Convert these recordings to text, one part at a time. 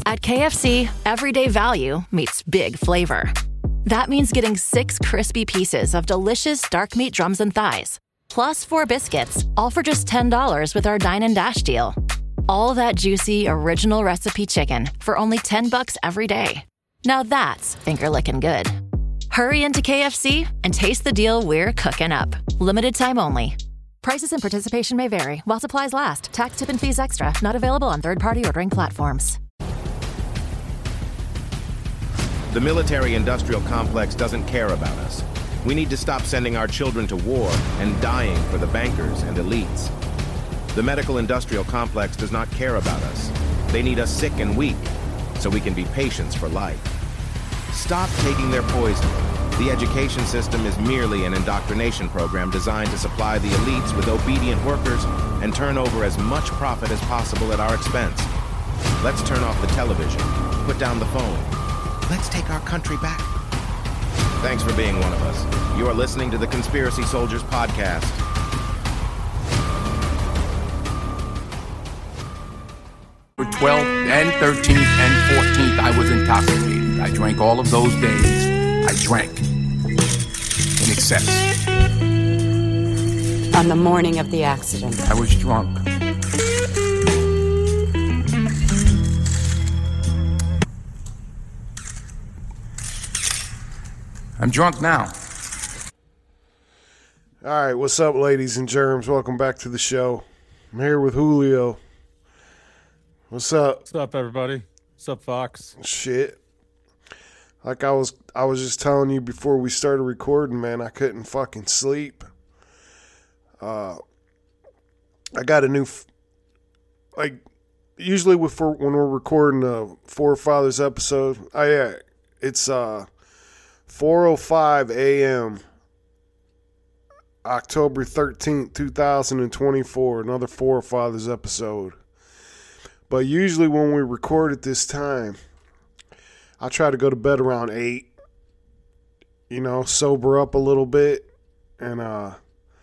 At KFC, everyday value meets big flavor. That means getting 6 crispy pieces of delicious dark meat drums and thighs, plus 4 biscuits, all for just $10 with our Dine and Dash deal. All that juicy, original recipe chicken for only $10 every day. Now that's finger-licking good. Hurry into KFC and taste the deal we're cooking up. Limited time only. Prices and participation may vary while supplies last. Tax, tip, and fees extra. Not available on third-party ordering platforms. The military-industrial complex doesn't care about us. We need to stop sending our children to war and dying for the bankers and elites. The medical-industrial complex does not care about us. They need us sick and weak, so we can be patients for life. Stop taking their poison. The education system is merely an indoctrination program designed to supply the elites with obedient workers and turn over as much profit as possible at our expense. Let's turn off the television, put down the phone. Let's take our country back. Thanks for being one of us. You are listening to the Conspiracy Soldiers Podcast. For 12th and 13th and 14th, I was intoxicated. I drank all of those days. I drank in excess. On the morning of the accident, I was drunk. I'm drunk now. All right, what's up, ladies and germs? Welcome back to the show. I'm here with Julio. What's up? What's up, everybody? What's up, Fox? Shit. Like I was just telling you before we started recording, man, I couldn't fucking sleep. I got a new, usually when we're recording a Forefathers episode, it's 4:05 a.m. October 13th, 2024, another Forefathers episode. But usually when we record at this time, I try to go to bed around 8, sober up a little bit. And, I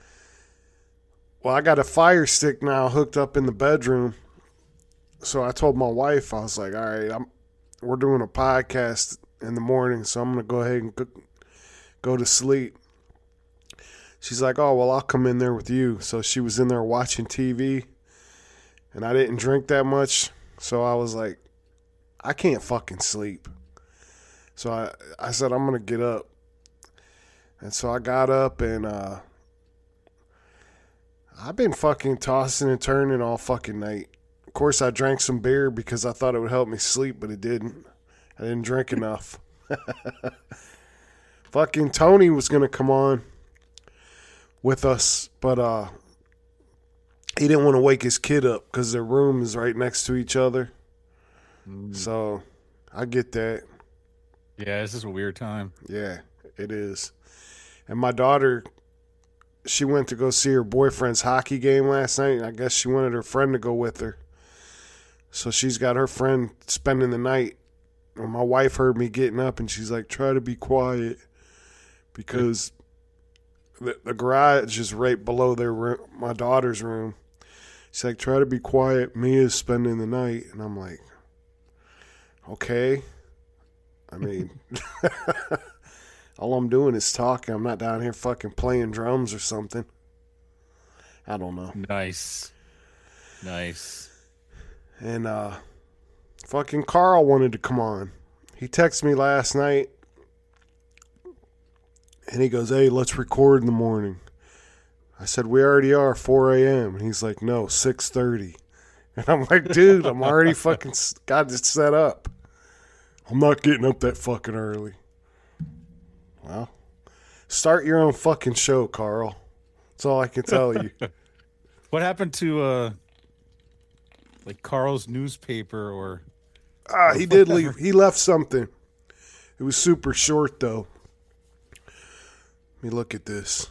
got a Fire Stick now hooked up in the bedroom. So I told my wife, I was like, all right, we're doing a podcast in the morning, so I'm going to go ahead and go to sleep. She's like, oh, well, I'll come in there with you. So she was in there watching TV, and I didn't drink that much. So I was like, I can't fucking sleep. So I said, I'm going to get up. And so I got up, and I've been fucking tossing and turning all fucking night. Of course, I drank some beer because I thought it would help me sleep, but it didn't. I didn't drink enough. Fucking Tony was going to come on with us, but he didn't want to wake his kid up because their room is right next to each other. So I get that. Yeah, this is a weird time. Yeah, it is. And my daughter, she went to go see her boyfriend's hockey game last night, and I guess she wanted her friend to go with her. So she's got her friend spending the night. And my wife heard me getting up, and she's like, try to be quiet, because the garage is right below their room, my daughter's room. She's like, try to be quiet. Mia's spending the night. And I'm like, okay. I mean, all I'm doing is talking. I'm not down here fucking playing drums or something. I don't know. Nice. And fucking Carl wanted to come on. He texted me last night, and he goes, hey, let's record in the morning. I said, we already are, 4 a.m. And he's like, no, 6:30. And I'm like, dude, I'm already fucking got it set up. I'm not getting up that fucking early. Well, start your own fucking show, Carl. That's all I can tell you. What happened to Carl's newspaper or? He did leave. He left something. It was super short though. Let me look at this.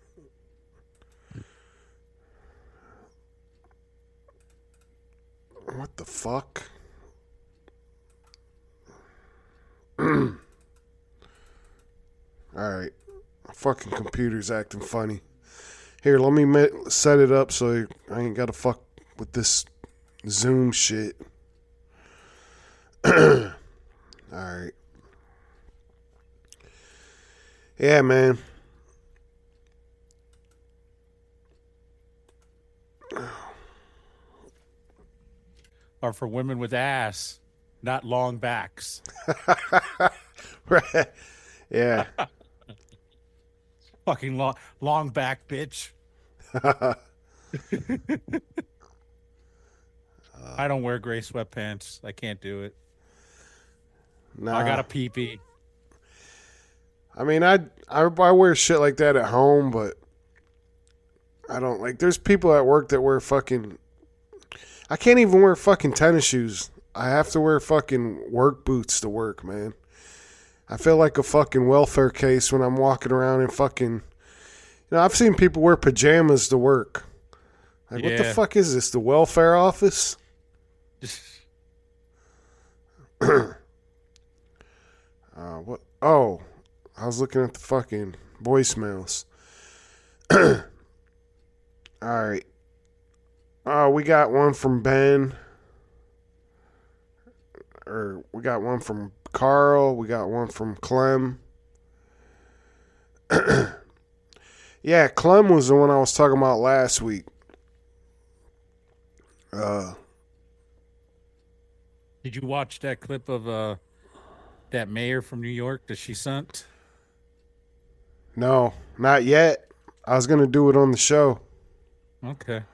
What the fuck? All right. My fucking computer's acting funny. Here, let me set it up so I ain't got to fuck with this Zoom shit. Yeah, man. Are for women with ass, not long backs. Right. Yeah. Fucking long back, bitch. I don't wear gray sweatpants. I can't do it. Nah. I got a pee-pee. I mean, I wear shit like that at home, but I don't like. There's people at work that wear fucking. I can't even wear fucking tennis shoes. I have to wear fucking work boots to work, man. I feel like a fucking welfare case when I'm walking around in fucking. You know, I've seen people wear pajamas to work. Like, what the Yeah. fuck is this? The welfare office? What? Oh, I was looking at the fucking voicemails. All right. We got one from Ben. Or we got one from Carl. We got one from Clem. Yeah, Clem was the one I was talking about last week. Did you watch that clip of that mayor from New York that she sent? No, not yet. I was going to do it on the show. Okay.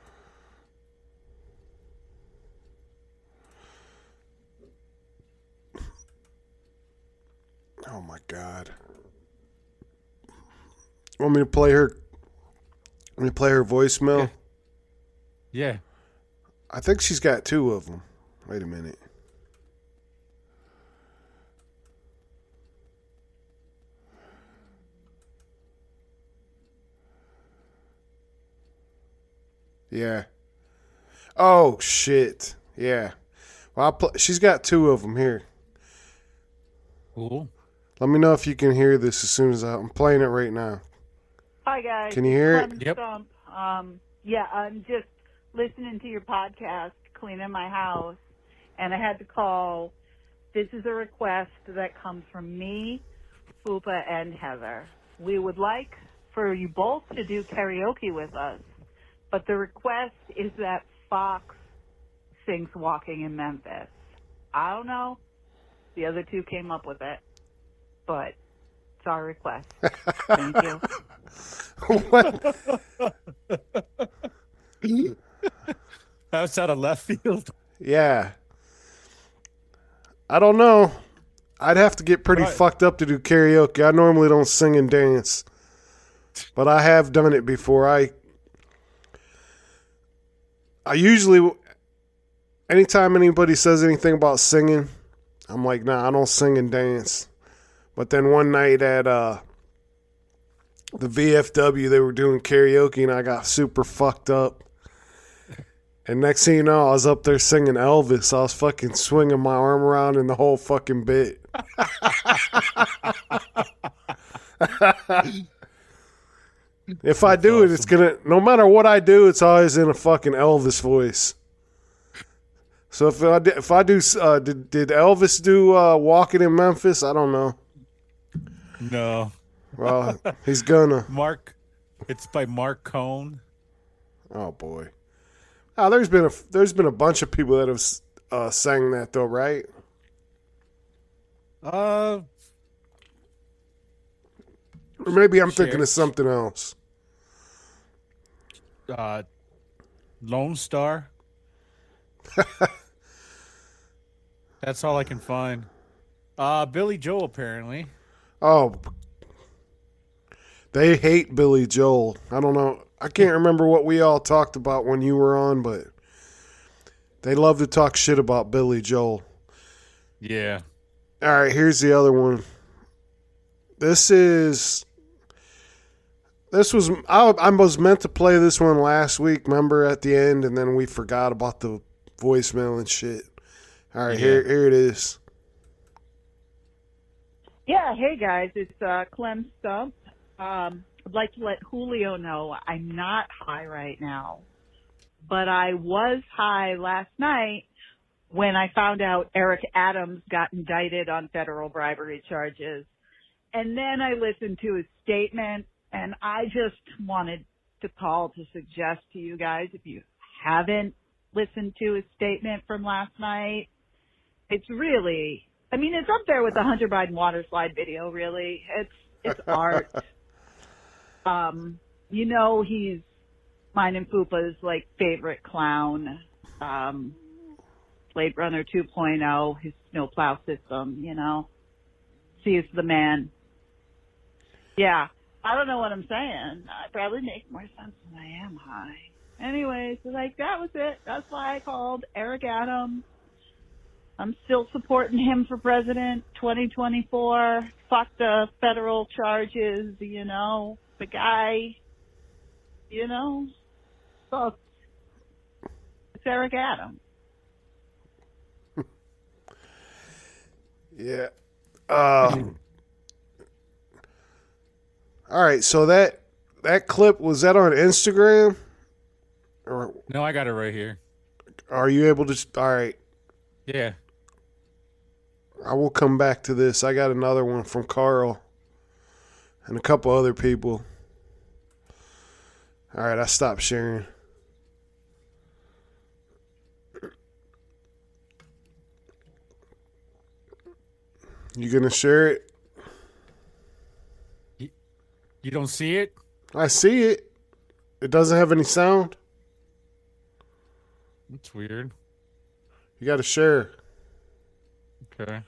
Oh my God. Want me to play her? Want me to play her voicemail? Yeah. I think she's got two of them. Wait a minute. Yeah. Oh shit. Yeah. Well, she's got two of them here. Cool. Let me know if you can hear this as soon as I'm playing it right now. Hi, guys. Can you hear it? Clem Yep. Stump. Yeah, I'm just listening to your podcast, cleaning my house, and I had to call. This is a request that comes from me, Fupa, and Heather. We would like for you both to do karaoke with us, but the request is that Fox sings Walking in Memphis. I don't know. The other two came up with it, but it's our request. Thank you. What? That was out of left field. Yeah. I don't know. I'd have to get pretty Right. fucked up to do karaoke. I normally don't sing and dance, but I have done it before. I usually, anytime anybody says anything about singing, I'm like, nah, I don't sing and dance. But then one night at the VFW, they were doing karaoke, and I got super fucked up. And next thing you know, I was up there singing Elvis. I was fucking swinging my arm around in the whole fucking bit. If I do it, it's gonna. No matter what I do, it's always in a fucking Elvis voice. So if I do, did Elvis do "Walking in Memphis"? I don't know. No. Well, he's gonna. It's by Mark Cohn. Oh boy. Oh, there's been a bunch of people that have sang that though, right? Or maybe I'm thinking of something else. Lone Star. That's all I can find. Billy Joel, apparently. Oh, they hate Billy Joel. I don't know. I can't remember what we all talked about when you were on, but they love to talk shit about Billy Joel. Yeah. All right, here's the other one. I was meant to play this one last week, remember, at the end, and then we forgot about the voicemail and shit. All right, Yeah. here it is. Yeah, hey guys, it's Clem Stump. I'd like to let Julio know I'm not high right now, but I was high last night when I found out Eric Adams got indicted on federal bribery charges, And then I listened to his statement, and I just wanted to call to suggest to you guys, if you haven't listened to his statement from last night, it's really, I mean, it's up there with the Hunter Biden water slide video, really. It's art. You know, he's mine and Fupa's, like, favorite clown. Blade Runner 2.0, his snowplow system, you know. He's the man. Yeah. I don't know what I'm saying. I probably make more sense than I am high. Anyways, like, that was it. That's why I called Eric Adams. I'm still supporting him for president 2024. Fuck the federal charges, you know. The guy, you know. So it's Eric Adams. Yeah. All right, so that clip, was that on Instagram? Or No, I got it right here. are you able to? All right, Yeah. I will come back to this. I got another one from Carl and a couple other people. All right, I stopped sharing. You gonna share it? You don't see it? I see it. It doesn't have any sound. That's weird. You got to share. Okay.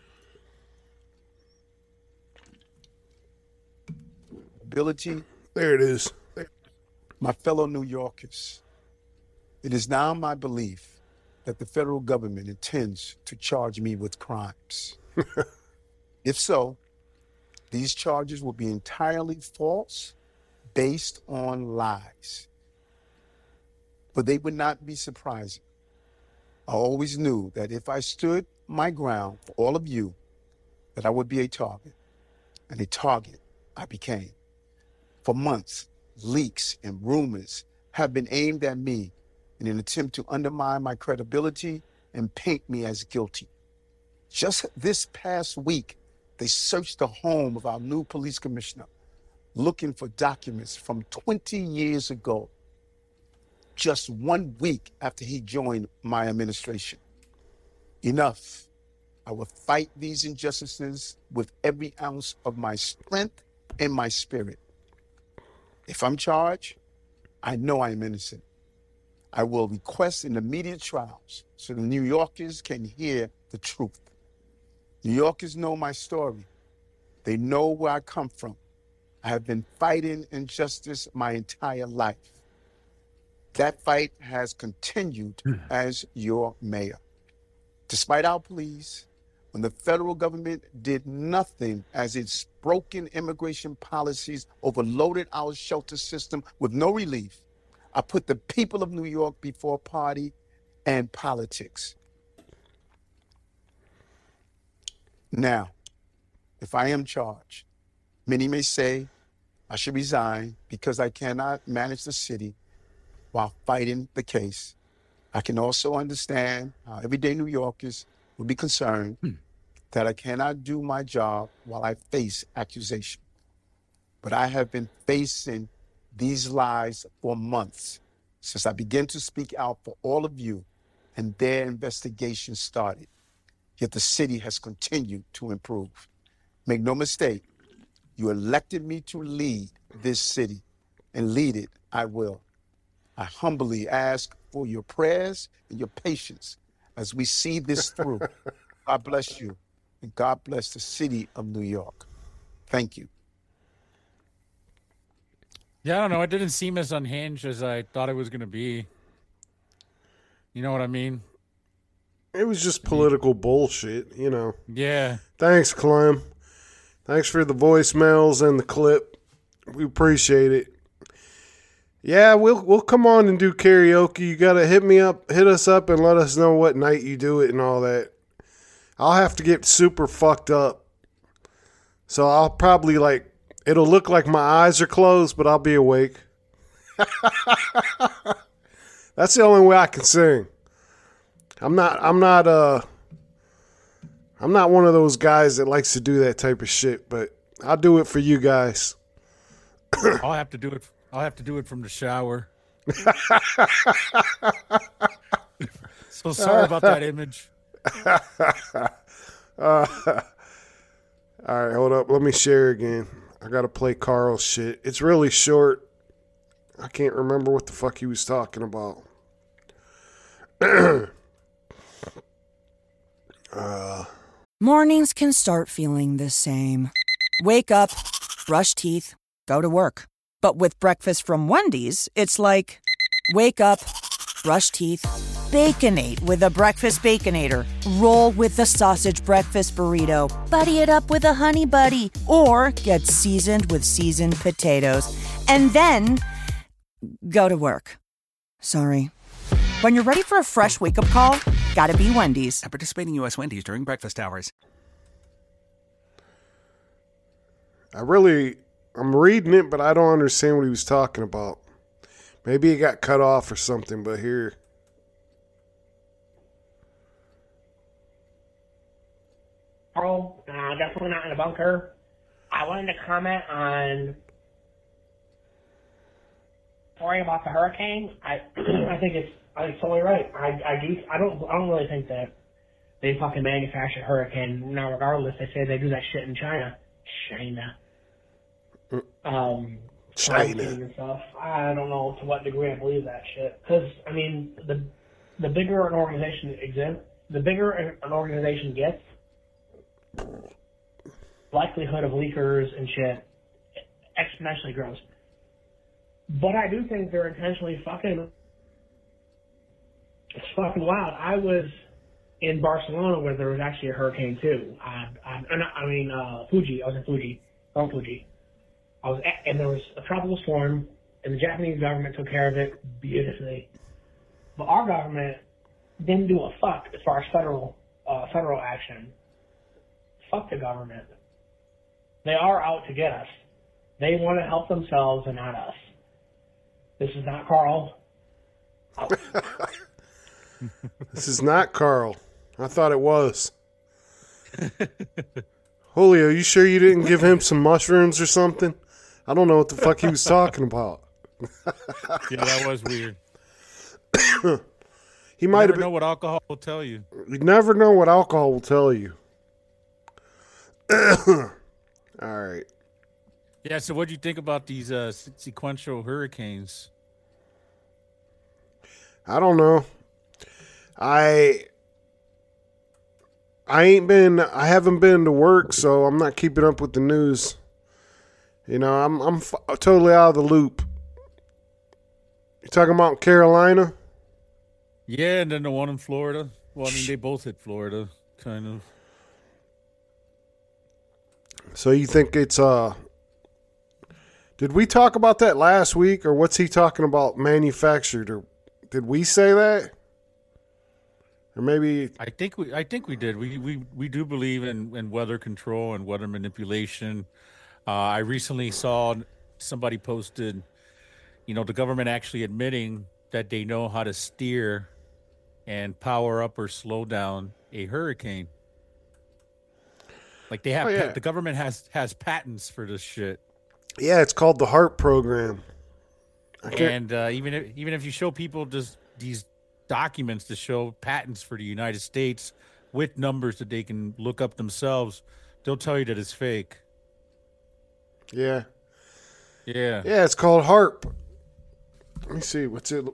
Ability, There it is. my fellow New Yorkers, it is now my belief that the federal government intends to charge me with crimes. If so, these charges will be entirely false, based on lies. But they would not be surprising. I always knew that if I stood my ground for all of you, that I would be a target. And a target I became. For months, leaks and rumors have been aimed at me in an attempt to undermine my credibility and paint me as guilty. Just this past week, they searched the home of our new police commissioner, looking for documents from 20 years ago, just 1 week after he joined my administration. Enough. I will fight these injustices with every ounce of my strength and my spirit. If I'm charged, I know I am innocent. I will request an immediate trial so the New Yorkers can hear the truth. New Yorkers know my story. They know where I come from. I have been fighting injustice my entire life. That fight has continued as your mayor. Despite our pleas, when the federal government did nothing as its broken immigration policies overloaded our shelter system with no relief, I put the people of New York before party and politics. Now, if I am charged, many may say I should resign because I cannot manage the city while fighting the case. I can also understand how everyday New Yorkers would be concerned that I cannot do my job while I face accusation. But I have been facing these lies for months since I began to speak out for all of you and their investigation started. Yet the city has continued to improve. Make no mistake, you elected me to lead this city, and lead it I will. I humbly ask for your prayers and your patience as we see this through. God bless you, and God bless the city of New York. Thank you. Yeah, I don't know. It didn't seem as unhinged as I thought it was going to be. You know what I mean? It was just political bullshit, you know. Yeah. Thanks, Clem. Thanks for the voicemails and the clip. We appreciate it. Yeah, we'll come on and do karaoke. You gotta hit us up and let us know what night you do it and all that. I'll have to get super fucked up. So I'll probably it'll look like my eyes are closed, but I'll be awake. That's the only way I can sing. I'm not one of those guys that likes to do that type of shit, but I'll do it for you guys. I'll have to do it. I'll have to do it from the shower. So sorry about that image. All right, hold up. Let me share again. I got to play Carl's shit. It's really short. I can't remember what the fuck he was talking about. Mornings can start feeling the same. Wake up, brush teeth, go to work. But with breakfast from Wendy's, it's like, wake up, brush teeth, Baconate with a breakfast Baconator. Roll with the sausage breakfast burrito. Buddy it up with a honey buddy. Or get seasoned with seasoned potatoes. And then go to work. Sorry. When you're ready for a fresh wake-up call, gotta be Wendy's. At participating U.S. Wendy's during breakfast hours. I'm reading it, but I don't understand what he was talking about. Maybe it got cut off or something, but here. Carl, definitely not in a bunker. I wanted to comment on story about the hurricane. I think it's totally right. I don't really think that they fucking manufactured hurricane. Now, regardless, they say they do that shit in China. China. And stuff. I don't know to what degree I believe that shit. Because I mean, the bigger an organization gets, likelihood of leakers and shit exponentially grows. But I do think they're intentionally fucking. It's fucking wild. I was in Barcelona where there was actually a hurricane too. Fuji. I was in Fuji. Don't Fuji. And there was a tropical storm, and the Japanese government took care of it beautifully. But our government didn't do a fuck as far as federal action. Fuck the government. They are out to get us. They want to help themselves and not us. This is not Carl. This is not Carl. I thought it was. Julio, you sure you didn't give him some mushrooms or something? I don't know what the fuck he was talking about. Yeah, that was weird. He might have know what alcohol will tell you. You never know what alcohol will tell you. All right. Yeah, so what do you think about these sequential hurricanes? I don't know. I haven't been to work, so I'm not keeping up with the news. You know, I'm totally out of the loop. You talking about Carolina? Yeah, and then the one in Florida. Well, I mean, they both hit Florida, kind of. So you think it's did we talk about that last week, or what's he talking about manufactured, or did we say that? Or maybe I think we did. We do believe in weather control and weather manipulation. I recently saw somebody posted, the government actually admitting that they know how to steer and power up or slow down a hurricane. Like they have, the government has patents for this shit. Yeah, it's called the HARP program. And even if you show people just these documents to show patents for the United States with numbers that they can look up themselves, they'll tell you that it's fake. Yeah. Yeah. Yeah, it's called HARP. Let me see.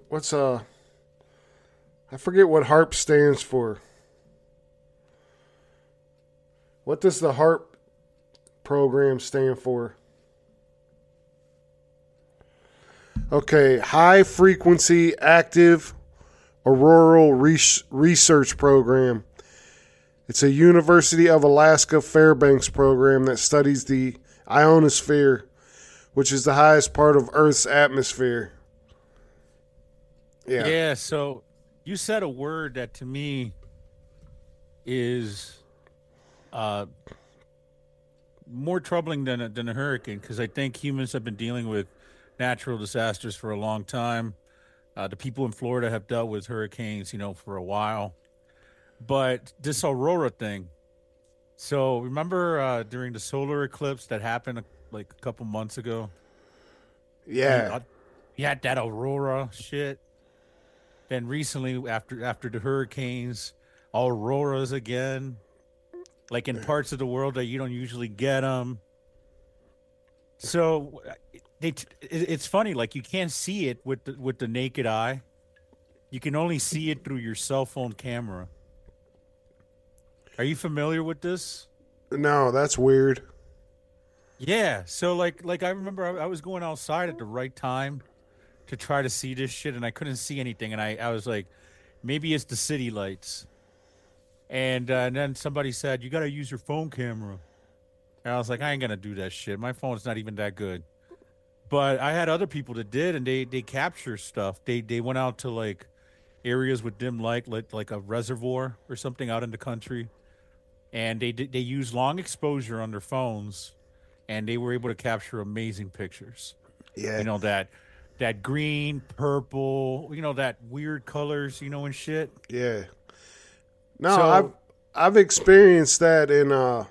I forget what HARP stands for. What does the HARP program stand for? Okay, High Frequency Active Auroral Research Program. It's a University of Alaska Fairbanks program that studies the ionosphere, which is the highest part of Earth's atmosphere. Yeah. Yeah, so you said a word that to me is more troubling than a hurricane, because I think humans have been dealing with natural disasters for a long time. The people in Florida have dealt with hurricanes, for a while. But this Aurora thing, So remember during the solar eclipse that happened like a couple months ago? Yeah. You had that aurora shit. Then recently, after the hurricanes, auroras again, like in parts of the world that you don't usually get them. So it's funny, like you can't see it with the naked eye. You can only see it through your cell phone camera. Are you familiar with this? No, that's weird. Yeah. So like I remember I was going outside at the right time to try to see this shit, and I couldn't see anything, and I was like, maybe it's the city lights. And then somebody said, you got to use your phone camera. And I was like, I ain't going to do that shit. My phone's not even that good. But I had other people that did, and they capture stuff. They went out to like areas with dim light, like a reservoir or something out in the country. And they used long exposure on their phones, and they were able to capture amazing pictures. Yeah. You know, that green, purple, you know, that weird colors, you know, and shit. Yeah. No, I've experienced that in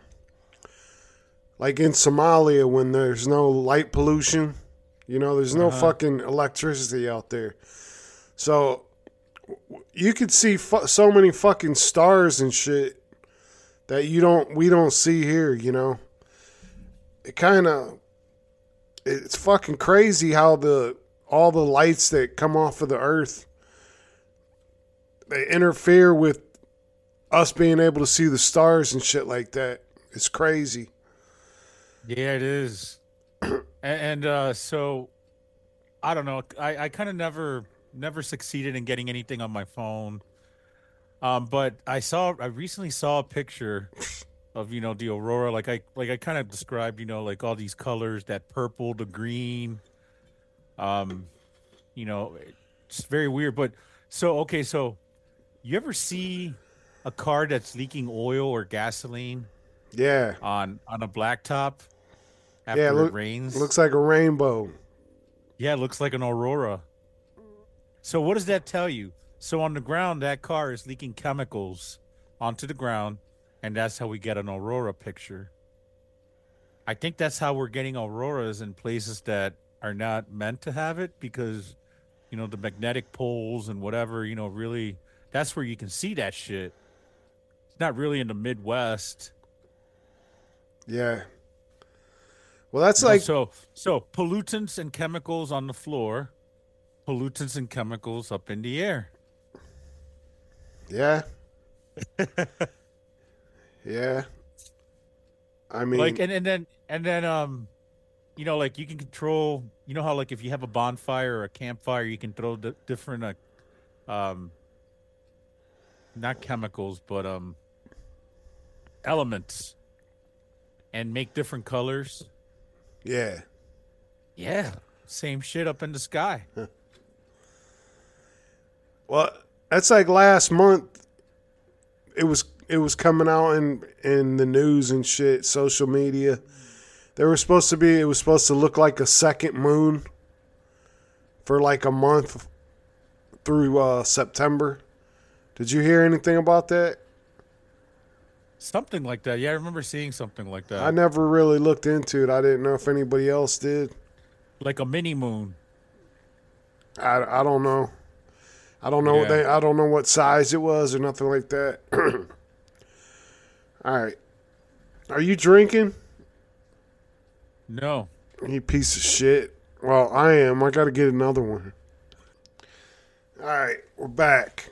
like in Somalia when there's no light pollution. You know, there's no fucking electricity out there. So you could see so many fucking stars and shit that we don't see here, you know. It's fucking crazy how all the lights that come off of the earth, they interfere with us being able to see the stars and shit like that. It's crazy. Yeah, it is. and so I don't know. I kind of never succeeded in getting anything on my phone. But I recently saw a picture of, you know, the aurora. Like I kind of described, you know, like all these colors, that purple, the green. You know, it's very weird. But so you ever see a car that's leaking oil or gasoline? Yeah. On a blacktop after it rains. Looks like a rainbow. Yeah, it looks like an aurora. So what does that tell you? So on the ground, that car is leaking chemicals onto the ground, and that's how we get an aurora picture. I think that's how we're getting auroras in places that are not meant to have it, because, you know, the magnetic poles and whatever, you know, really, that's where you can see that shit. It's not really in the Midwest. Yeah. Well, that's like... So pollutants and chemicals on the floor, pollutants and chemicals up in the air. Yeah. Yeah. I mean... Like, and then you know, like you can control, you know how like if you have a bonfire or a campfire, you can throw different, not chemicals, but elements and make different colors. Yeah. Yeah. Same shit up in the sky. Well, that's like last month. It was coming out in the news and shit, social media. It was supposed to look like a second moon for like a month through September. Did you hear anything about that? Something like that. Yeah, I remember seeing something like that. I never really looked into it. I didn't know if anybody else did. Like a mini moon. I don't know. I don't know I don't know what size it was or nothing like that. All right. Are you drinking? No. You piece of shit. Well, I am. I got to get another one. All right, we're back.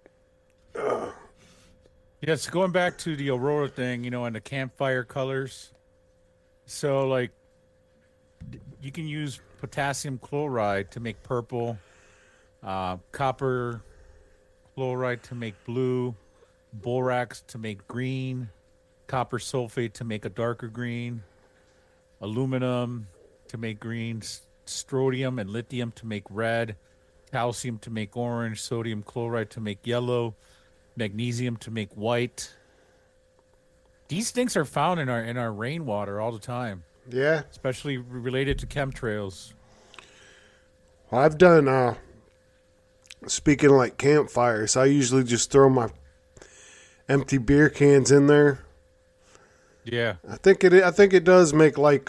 Yes, going back to the aurora thing, you know, and the campfire colors. So, like, you can use potassium chloride to make purple, copper chloride to make blue, borax to make green, copper sulfate to make a darker green, aluminum to make green, strontium and lithium to make red, calcium to make orange, sodium chloride to make yellow, magnesium to make white. These things are found in our rainwater all the time. Yeah. Especially related to chemtrails. Well, I've done, speaking of like campfires, I usually just throw my empty beer cans in there Yeah. I think it does make like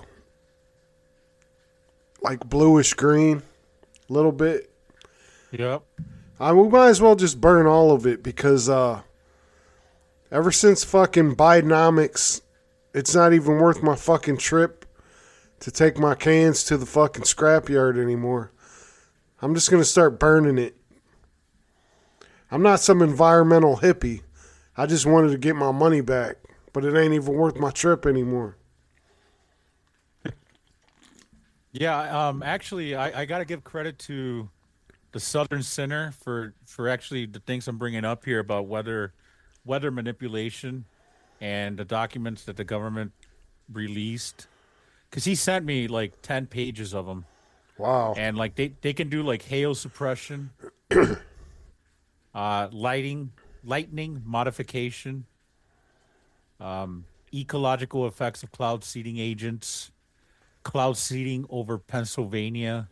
bluish green a little bit. Yep. We might as well just burn all of it because ever since fucking Bidenomics, it's not even worth my fucking trip to take my cans to the fucking scrapyard anymore. I'm just going to start burning it. I'm not some environmental hippie. I just wanted to get my money back, but it ain't even worth my trip anymore. Yeah, actually, I got to give credit to the Southern Center for actually the things I'm bringing up here about weather manipulation and the documents that the government released. Because he sent me like 10 pages of them. Wow. And like they can do like hail suppression, lightning modification, ecological effects of cloud seeding agents, cloud seeding over Pennsylvania.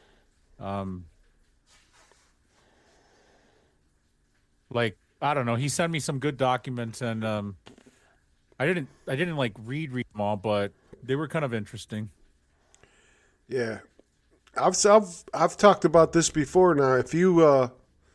Like, I don't know. He sent me some good documents, and I didn't like read them all, but they were kind of interesting. Yeah, I've talked about this before. Now, if you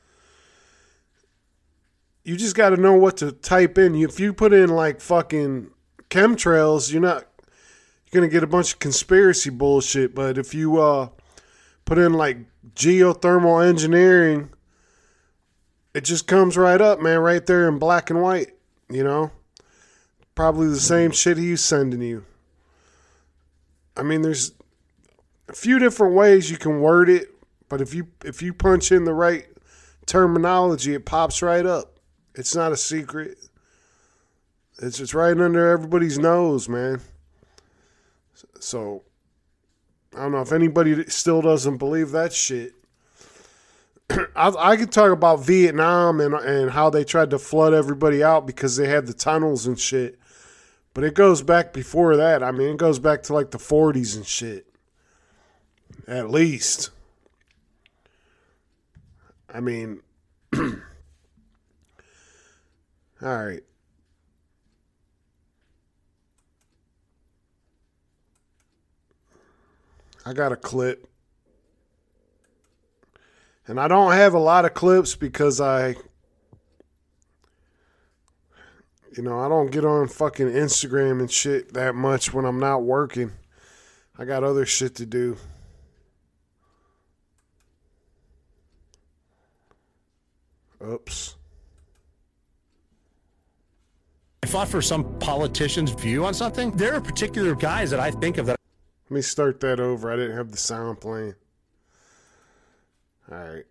you just got to know what to type in. If you put in like fucking chemtrails, you're gonna get a bunch of conspiracy bullshit. But if you put in like geothermal engineering, it just comes right up, man, right there in black and white. Probably the same shit he's sending you. I mean, there's a few different ways you can word it, but if you punch in the right terminology, it pops right up. It's not a secret. It's just right under everybody's nose, man. So, I don't know if anybody still doesn't believe that shit. I could talk about Vietnam and how they tried to flood everybody out because they had the tunnels and shit. But it goes back before that. I mean, it goes back to like the 40s and shit. At least. I mean, all right. I got a clip. And I don't have a lot of clips because I don't get on fucking Instagram and shit that much when I'm not working. I got other shit to do. Oops. I fought for some politician's view on something. There are particular guys that I think of that. Let me start that over. I didn't have the sound playing. All right.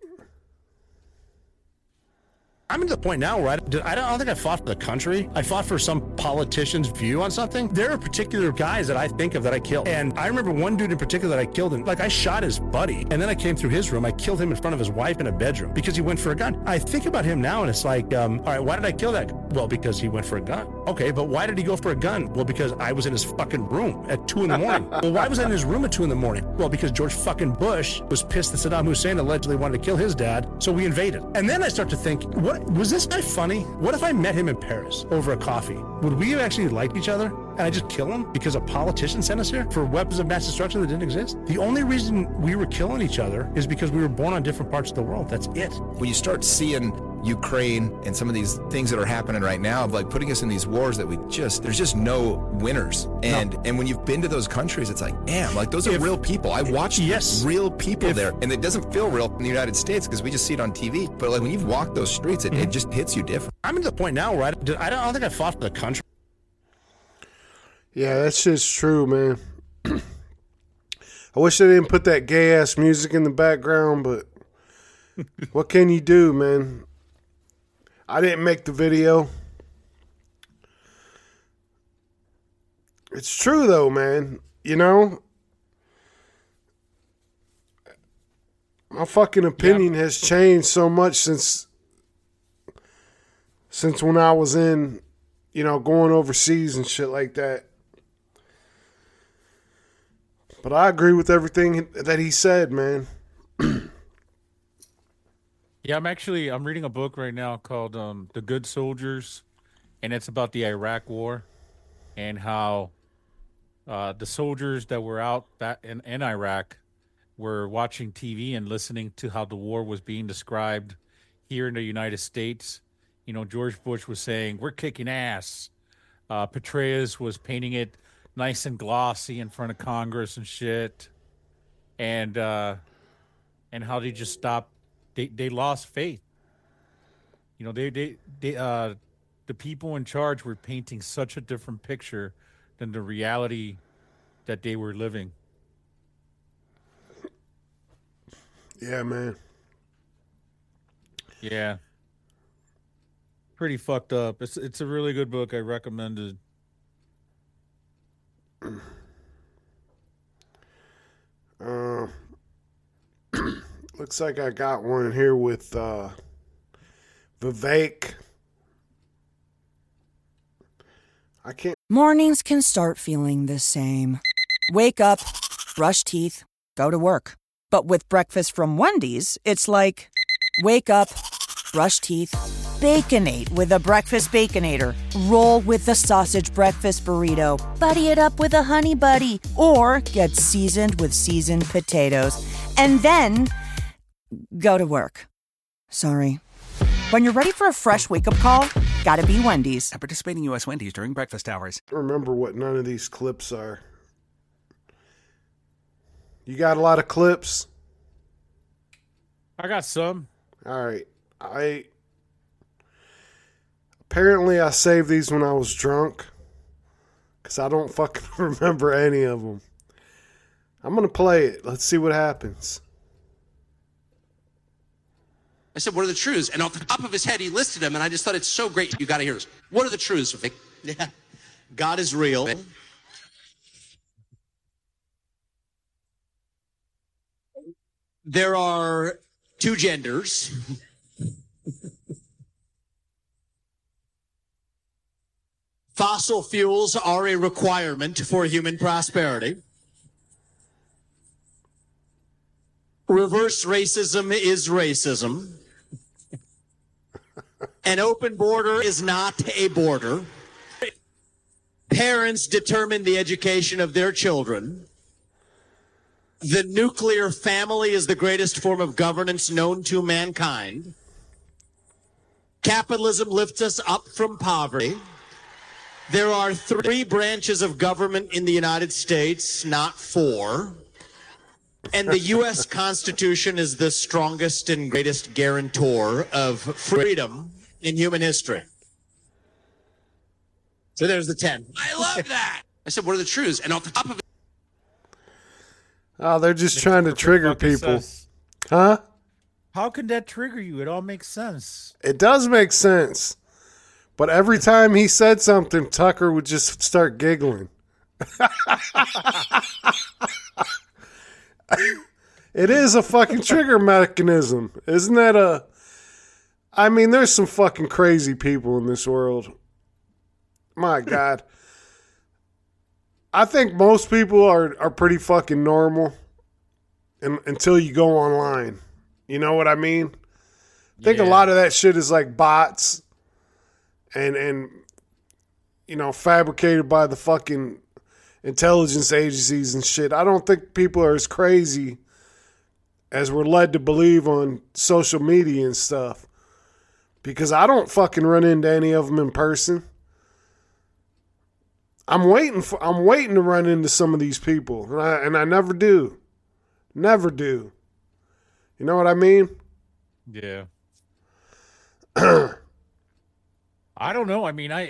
I'm at the point now where I don't think I fought for the country. I fought for some politician's view on something. There are particular guys that I think of that I killed. And I remember one dude in particular that I killed. And I shot his buddy. And then I came through his room. I killed him in front of his wife in a bedroom because he went for a gun. I think about him now and it's like, all right, why did I kill that guy? Well, because he went for a gun. Okay, but why did he go for a gun? Well, because I was in his fucking room at 2 a.m. Well, why was I in his room at 2 a.m? Well, because George fucking Bush was pissed that Saddam Hussein allegedly wanted to kill his dad. So we invaded. And then I start to think, what was this guy funny? What if I met him in Paris over a coffee? Would we have actually liked each other? And I just kill him because a politician sent us here for weapons of mass destruction that didn't exist? The only reason we were killing each other is because we were born on different parts of the world. That's it. When you start seeing Ukraine and some of these things that are happening right now, of like putting us in these wars that there's just no winners. And when you've been to those countries, it's like, damn, like those are real people. I watched real people there, and it doesn't feel real in the United States because we just see it on TV. But like when you've walked those streets, it just hits you different. I'm at the point now where I don't think I fought for the country. Yeah, that shit's true, man. I wish they didn't put that gay ass music in the background, but what can you do, man? I didn't make the video. It's true though, man. My fucking opinion has changed so much since when I was in, going overseas and shit like that. But I agree with everything that he said, man. Yeah, I'm reading a book right now called The Good Soldiers, and it's about the Iraq War. and how the soldiers that were out in Iraq were watching TV and listening to how the war was being described here in the United States. You know, George Bush was saying, "We're kicking ass." Petraeus was painting it nice and glossy in front of Congress and shit. And how they just stopped. They lost faith. You know, the people in charge were painting such a different picture than the reality that they were living. Yeah, man. Yeah. Pretty fucked up. It's a really good book. I recommend it. Looks like I got one here with Vivek. I can't. Mornings can start feeling the same. Wake up, brush teeth, go to work. But with breakfast from Wendy's, it's like, wake up, brush teeth, Baconate with a breakfast Baconator. Roll with the sausage breakfast burrito. Buddy it up with a honey buddy. Or get seasoned with seasoned potatoes. And then go to work. Sorry. When you're ready for a fresh wake-up call, gotta be Wendy's. At participating U.S. Wendy's during breakfast hours. Remember what none of these clips are. You got a lot of clips? I got some. All right. Apparently I saved these when I was drunk, because I don't fucking remember any of them. I'm going to play it. Let's see what happens. I said, what are the truths? And off the top of his head, he listed them, and I just thought it's so great. You got to hear this. What are the truths, Vic? Yeah. God is real. There are two genders. Fossil fuels are a requirement for human prosperity. Reverse racism is racism. An open border is not a border. Parents determine the education of their children. The nuclear family is the greatest form of governance known to mankind. Capitalism lifts us up from poverty. There are 3 branches of government in the United States, not 4. And the U.S. Constitution is the strongest and greatest guarantor of freedom in human history. So there's the 10. I love that. I said, what are the truths? And on top of it. Oh, they're just trying to trigger people. Huh? How can that trigger you? It all makes sense. It does make sense. But every time he said something, Tucker would just start giggling. It is a fucking trigger mechanism. Isn't that I mean, there's some fucking crazy people in this world. My God. I think most people are pretty fucking normal until you go online. You know what I mean? I think a lot of that shit is like bots and you know, fabricated by the fucking intelligence agencies and shit. I don't think people are as crazy as we're led to believe on social media and stuff. Because I don't fucking run into any of them in person. I'm waiting to run into some of these people, and I never do. Never do. You know what I mean? Yeah. I don't know. I mean, I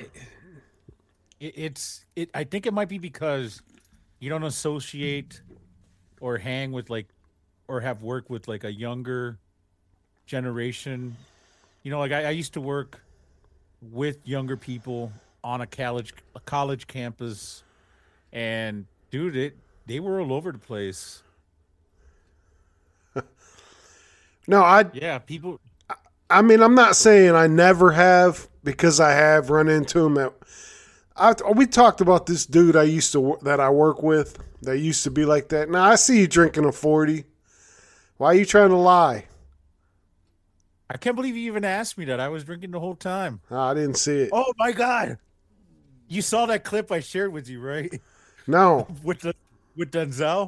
think it might be because you don't associate or hang with or have worked with a younger generation. You know, I used to work with younger people on a college campus, and dude, they were all over the place. No, people. I mean, I'm not saying I never have, because I have run into him. We talked about this dude that I work with that used to be like that. Now I see you drinking a 40. Why are you trying to lie? I can't believe you even asked me that. I was drinking the whole time. I didn't see it. Oh my God. You saw that clip I shared with you, right? No. with Denzel.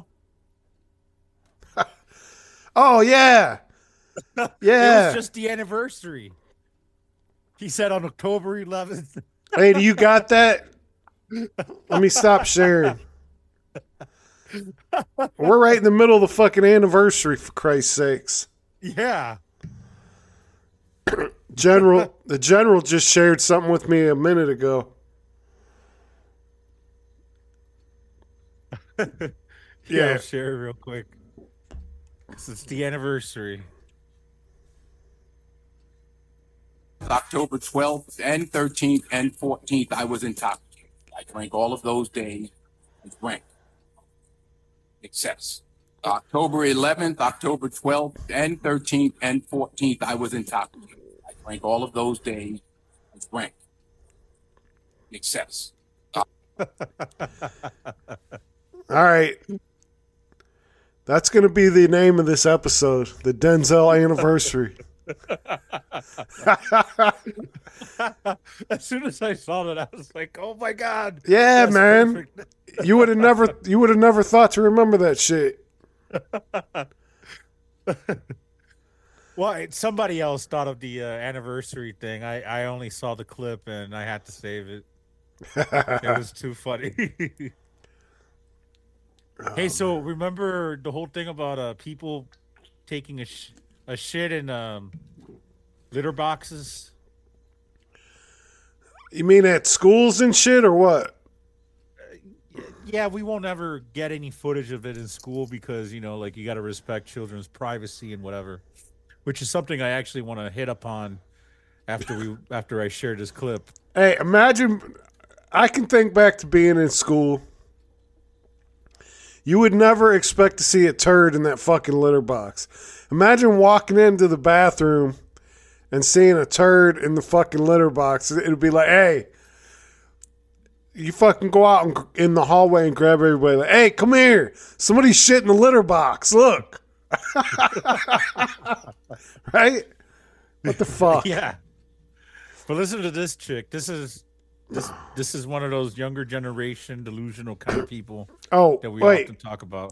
Oh yeah. Yeah. It was just the anniversary. He said on October 11th. Hey, do you got that? Let me stop sharing. We're right in the middle of the fucking anniversary, for Christ's sakes. Yeah. The general just shared something with me a minute ago. Yeah, I'll share it real quick. It's the anniversary. October 12th and 13th and 14th, I was intoxicated. I drank all of those days. I drank. Excess. October 11th, October 12th, and 13th and 14th, I was intoxicated. I drank all of those days. I drank. Excess. All right. That's going to be the name of this episode, the Denzel anniversary. As soon as I saw that, I was like, "Oh my god!" Yeah, man. Perfect. You would have never thought to remember that shit. Well, somebody else thought of the anniversary thing. I only saw the clip and I had to save it. It was too funny. Hey, so remember the whole thing about people taking a shit in litter boxes? You mean at schools and shit, or what? Yeah, we won't ever get any footage of it in school because, you know, like, you got to respect children's privacy and whatever, which is something I actually want to hit upon after I share this clip. Hey, imagine, I can think back to being in school. You would never expect to see a turd in that fucking litter box. Imagine walking into the bathroom and seeing a turd in the fucking litter box. It'd be like, hey, you fucking go out in the hallway and grab everybody. Like, hey, come here. Somebody shit in the litter box. Look. Right? What the fuck? Yeah. But listen to this chick. This is one of those younger generation delusional kind of people that we often talk about.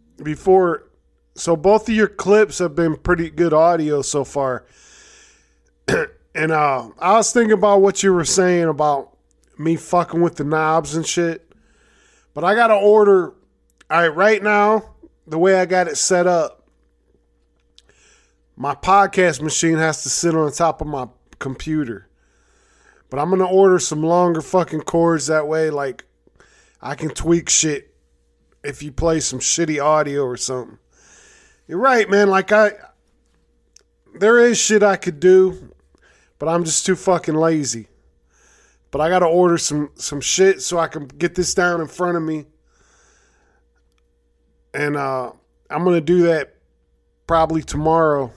So both of your clips have been pretty good audio so far. And I was thinking about what you were saying about me fucking with the knobs and shit. But I got to order. All right, right now, the way I got it set up, my podcast machine has to sit on top of my computer. But I'm going to order some longer fucking cords that way. Like, I can tweak shit if you play some shitty audio or something. You're right, man. Like, there is shit I could do, but I'm just too fucking lazy. But I got to order some shit so I can get this down in front of me. And I'm going to do that probably tomorrow.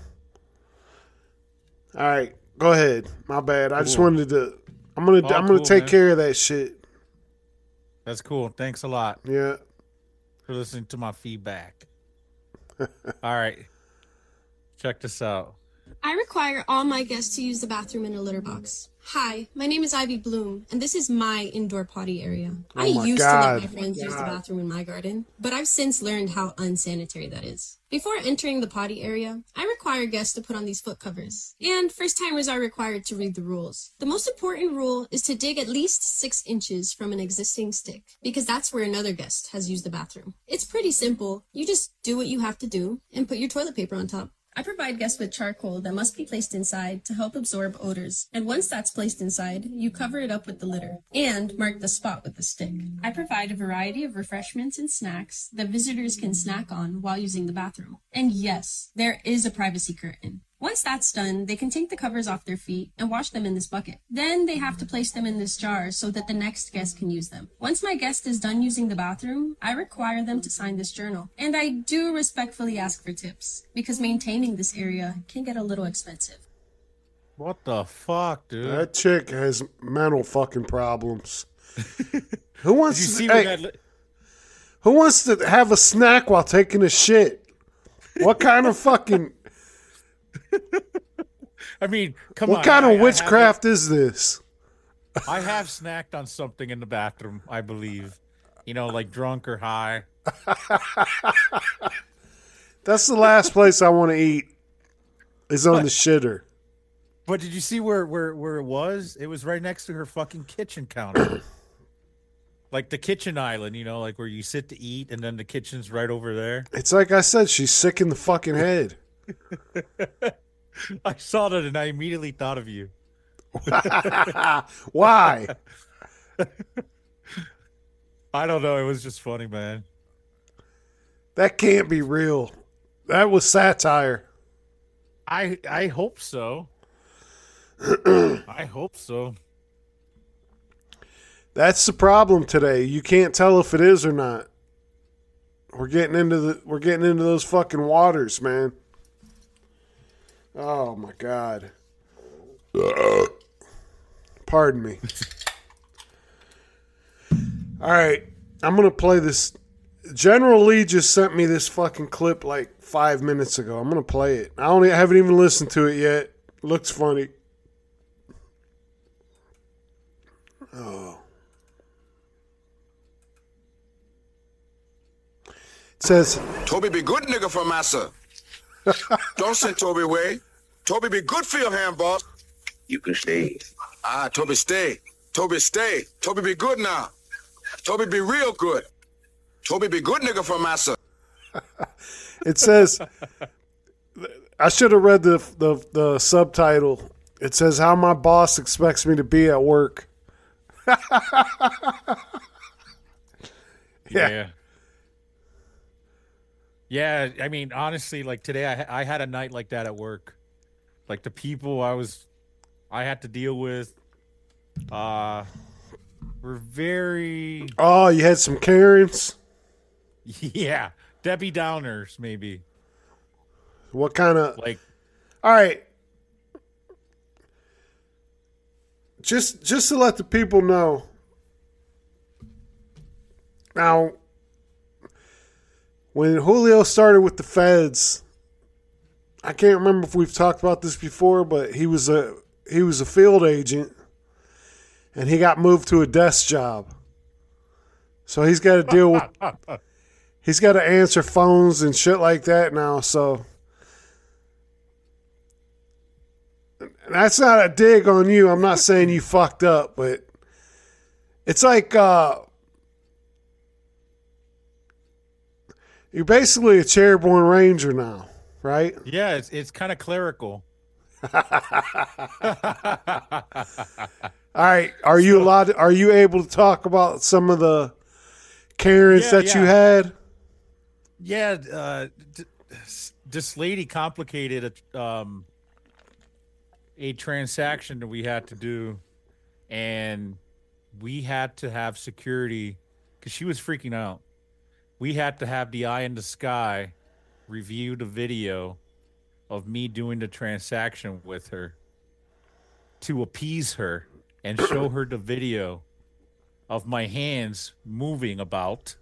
All right, go ahead. My bad. I just wanted to. I'm gonna take care of that shit. That's cool. Thanks a lot. Yeah. For listening to my feedback. All right. Check this out. I require all my guests to use the bathroom in a litter box. Hi, my name is Ivy Bloom, and this is my indoor potty area. I used to let my friends use the bathroom in my garden, but I've since learned how unsanitary that is. Before entering the potty area, I require guests to put on these foot covers, and first-timers are required to read the rules. The most important rule is to dig at least 6 inches from an existing stick, because that's where another guest has used the bathroom. It's pretty simple. You just do what you have to do and put your toilet paper on top. I provide guests with charcoal that must be placed inside to help absorb odors, and once that's placed inside, you cover it up with the litter and mark the spot with the stick. I provide a variety of refreshments and snacks that visitors can snack on while using the bathroom. And yes, there is a privacy curtain. Once that's done, they can take the covers off their feet and wash them in this bucket. Then they have to place them in this jar so that the next guest can use them. Once my guest is done using the bathroom, I require them to sign this journal. And I do respectfully ask for tips, because maintaining this area can get a little expensive. What the fuck, dude? That chick has mental fucking problems. Who wants who wants to have a snack while taking a shit? What kind of fucking... I mean, come on. What kind of witchcraft is this? I have snacked on something in the bathroom, I believe. You know, like drunk or high. That's the last place I want to eat. Is on the shitter. But did you see where it was? It was right next to her fucking kitchen counter. Like the kitchen island, you know, like where you sit to eat and then the kitchen's right over there. It's like I said, she's sick in the fucking head. I saw that and I immediately thought of you. Why? I don't know. It was just funny, man. That can't be real. That was satire. I hope so. I hope so. That's the problem today. You can't tell if it is or not. We're getting into those fucking waters, man. Oh my God. Pardon me. All right, I'm gonna play this. General Lee just sent me this fucking clip like 5 minutes ago. I'm gonna play it. I haven't even listened to it yet. Looks funny. Oh. It says, Toby be good nigga for massa. Don't send Toby away. Toby be good for your hand, boss. You can stay. Toby stay. Toby stay. Toby be good now. Toby be real good. Toby be good nigga for massa. It says, I should have read the subtitle. It says, how my boss expects me to be at work. Yeah. Yeah, I mean, honestly, like today I had a night like that at work. Like the people I had to deal with were very... Oh, you had some Karens? Yeah, Debbie Downers, maybe. What kind of... Like... All right. Just to let the people know. Now, when Julio started with the feds, I can't remember if we've talked about this before, but he was a field agent, and he got moved to a desk job. So he's got to deal with, he's got to answer phones and shit like that now. So that's not a dig on you. I'm not saying you fucked up, but it's like you're basically a chairborne ranger now, right? Yeah, it's kind of clerical. All right, are you able to talk about some of the Karens that you had? Yeah, this lady complicated a transaction that we had to do, and we had to have security because she was freaking out. We had to have the eye in the sky review the video of me doing the transaction with her to appease her and show her the video of my hands moving about.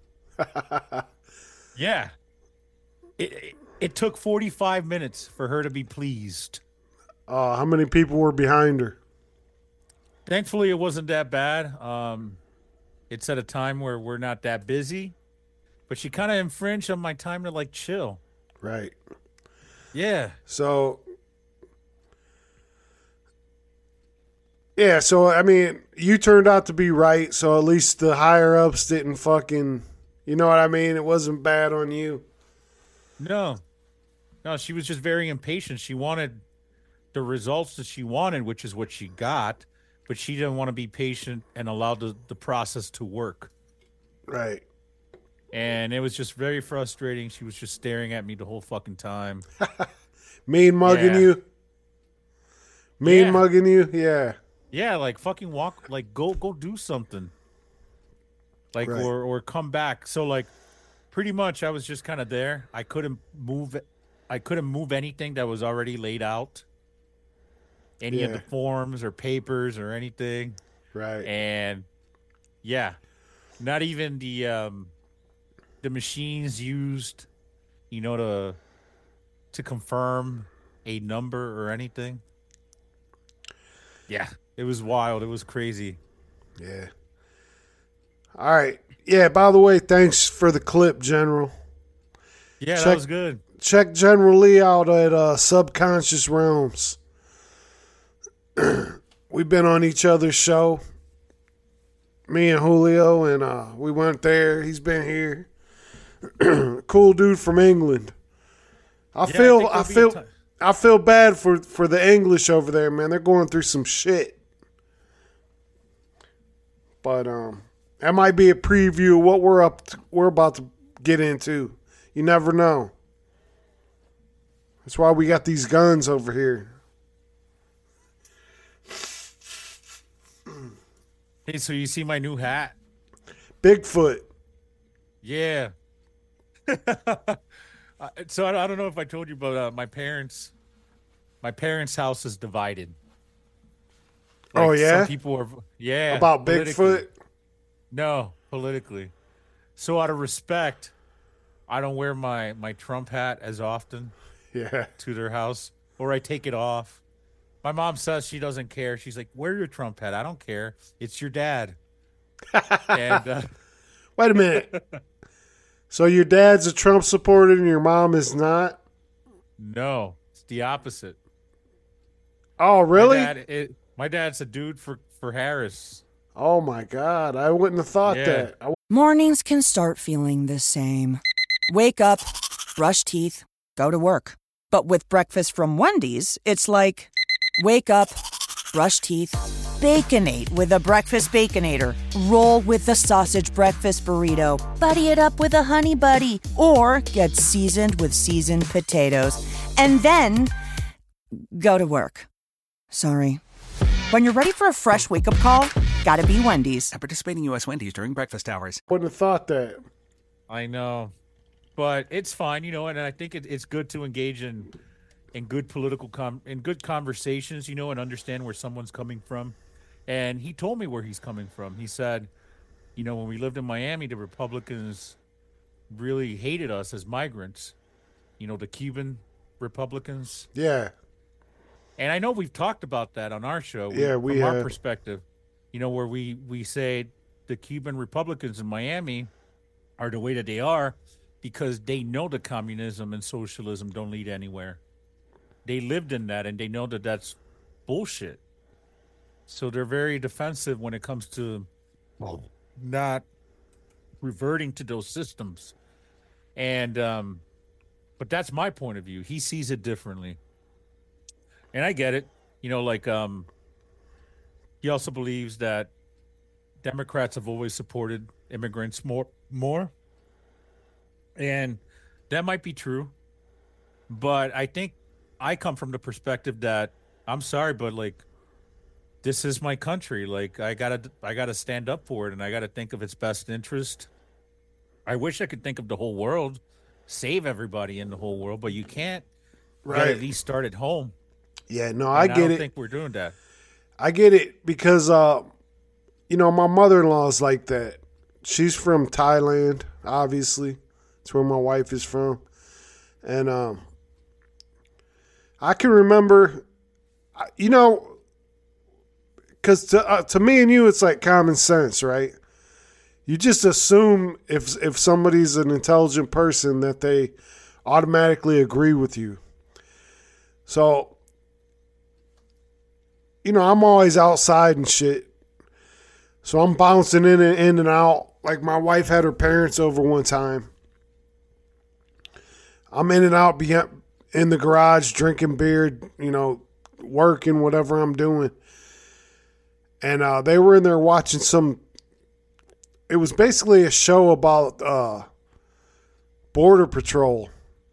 Yeah. It took 45 minutes for her to be pleased. How many people were behind her? Thankfully, it wasn't that bad. It's at a time where we're not that busy, but she kind of infringed on my time to like chill. Right. Yeah. So, I mean, you turned out to be right, so at least the higher-ups didn't fucking, you know what I mean? It wasn't bad on you. No, she was just very impatient. She wanted the results that she wanted, which is what she got, but she didn't want to be patient and allow the process to work. Right. And it was just very frustrating. She was just staring at me the whole fucking time. Mean mugging you? Mugging you? Yeah. Yeah, like fucking walk, like go do something. Like, right. or come back. So like pretty much I was just kind of there. I couldn't move anything that was already laid out. Any of the forms or papers or anything. Right. And yeah, not even the machines used, to confirm a number or anything. Yeah, It was wild. It was crazy. Yeah. All right. Yeah, by the way, thanks for the clip, General. Yeah, that was good. Check General Lee out at Subconscious Realms. We've been on each other's show. Me and Julio, and we went there. He's been here. Cool dude from England. I feel bad for the English over there, man. They're going through some shit. But that might be a preview of what we're about to get into. You never know. That's why we got these guns over here. Hey, so you see my new hat? Bigfoot. Yeah. So I don't know if I told you, but my parents' house is divided. Like, oh yeah. Some people are about Bigfoot. No, politically. So out of respect, I don't wear my Trump hat as often. Yeah. To their house, or I take it off. My mom says she doesn't care. She's like, "Wear your Trump hat. I don't care. It's your dad." And wait a minute. So your dad's a Trump supporter and your mom is not? No, it's the opposite. Oh, really? My dad's a dude for Harris. Oh my God, I wouldn't have thought that. Mornings can start feeling the same. Wake up, brush teeth, go to work. But with breakfast from Wendy's, it's like, wake up, brush teeth, Baconate with a breakfast Baconator. Roll with the sausage breakfast burrito. Buddy it up with a honey buddy. Or get seasoned with seasoned potatoes. And then go to work. Sorry. When you're ready for a fresh wake-up call, gotta be Wendy's. At participating U.S. Wendy's during breakfast hours. Wouldn't have thought that. I know. But it's fine, and I think it's good to engage in good political good conversations, and understand where someone's coming from. And he told me where he's coming from. He said, when we lived in Miami, the Republicans really hated us as migrants. The Cuban Republicans. Yeah. And I know we've talked about that on our show. Yeah, we from have. Our perspective, where we say the Cuban Republicans in Miami are the way that they are because they know that communism and socialism don't lead anywhere. They lived in that, and they know that that's bullshit. So they're very defensive when it comes to not reverting to those systems. And but that's my point of view. He sees it differently. And I get it. He also believes that Democrats have always supported immigrants more. And that might be true. But I think I come from the perspective that I'm sorry, but this is my country. I gotta stand up for it, and I gotta think of its best interest. I wish I could think of the whole world, save everybody in the whole world, but you can't. You gotta at least start at home. Yeah, no, I get it. I don't think we're doing that. I get it because, my mother-in-law is like that. She's from Thailand, obviously. That's where my wife is from. And I can remember, because to me and you, it's like common sense, right? You just assume if somebody's an intelligent person that they automatically agree with you. So, I'm always outside and shit. So I'm bouncing in and out. Like my wife had her parents over one time. I'm in and out in the garage drinking beer, working, whatever I'm doing. And they were in there watching it was basically a show about Border Patrol.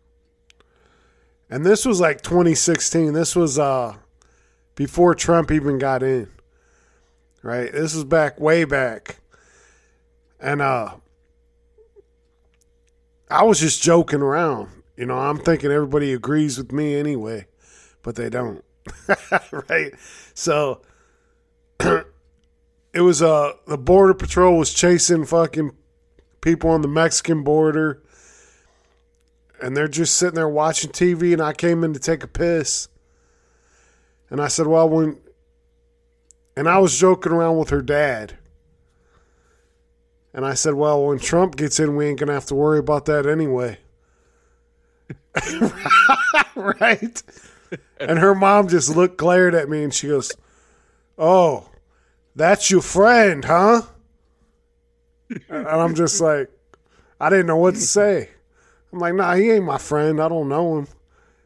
And this was like 2016. This was before Trump even got in. Right? This was way back. And I was just joking around. I'm thinking everybody agrees with me anyway, but they don't. Right? So it was the Border Patrol was chasing fucking people on the Mexican border, and they're just sitting there watching TV, and I came in to take a piss. And I said, well, And I was joking around with her dad. And I said, well, when Trump gets in, we ain't going to have to worry about that anyway. Right? And her mom just glared at me, and she goes, oh, that's your friend, huh? And I'm just like, I didn't know what to say. I'm like, nah, he ain't my friend. I don't know him.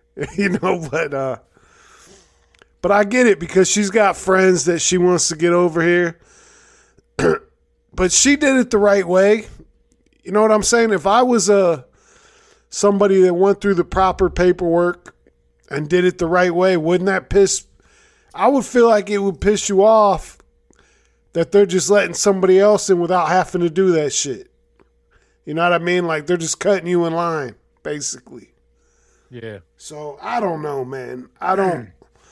But I get it because she's got friends that she wants to get over here. But she did it the right way. You know what I'm saying? If I was somebody that went through the proper paperwork and did it the right way, wouldn't that I would feel like it would piss you off that they're just letting somebody else in without having to do that shit. You know what I mean? Like they're just cutting you in line, basically. Yeah. So I don't know, man. I don't.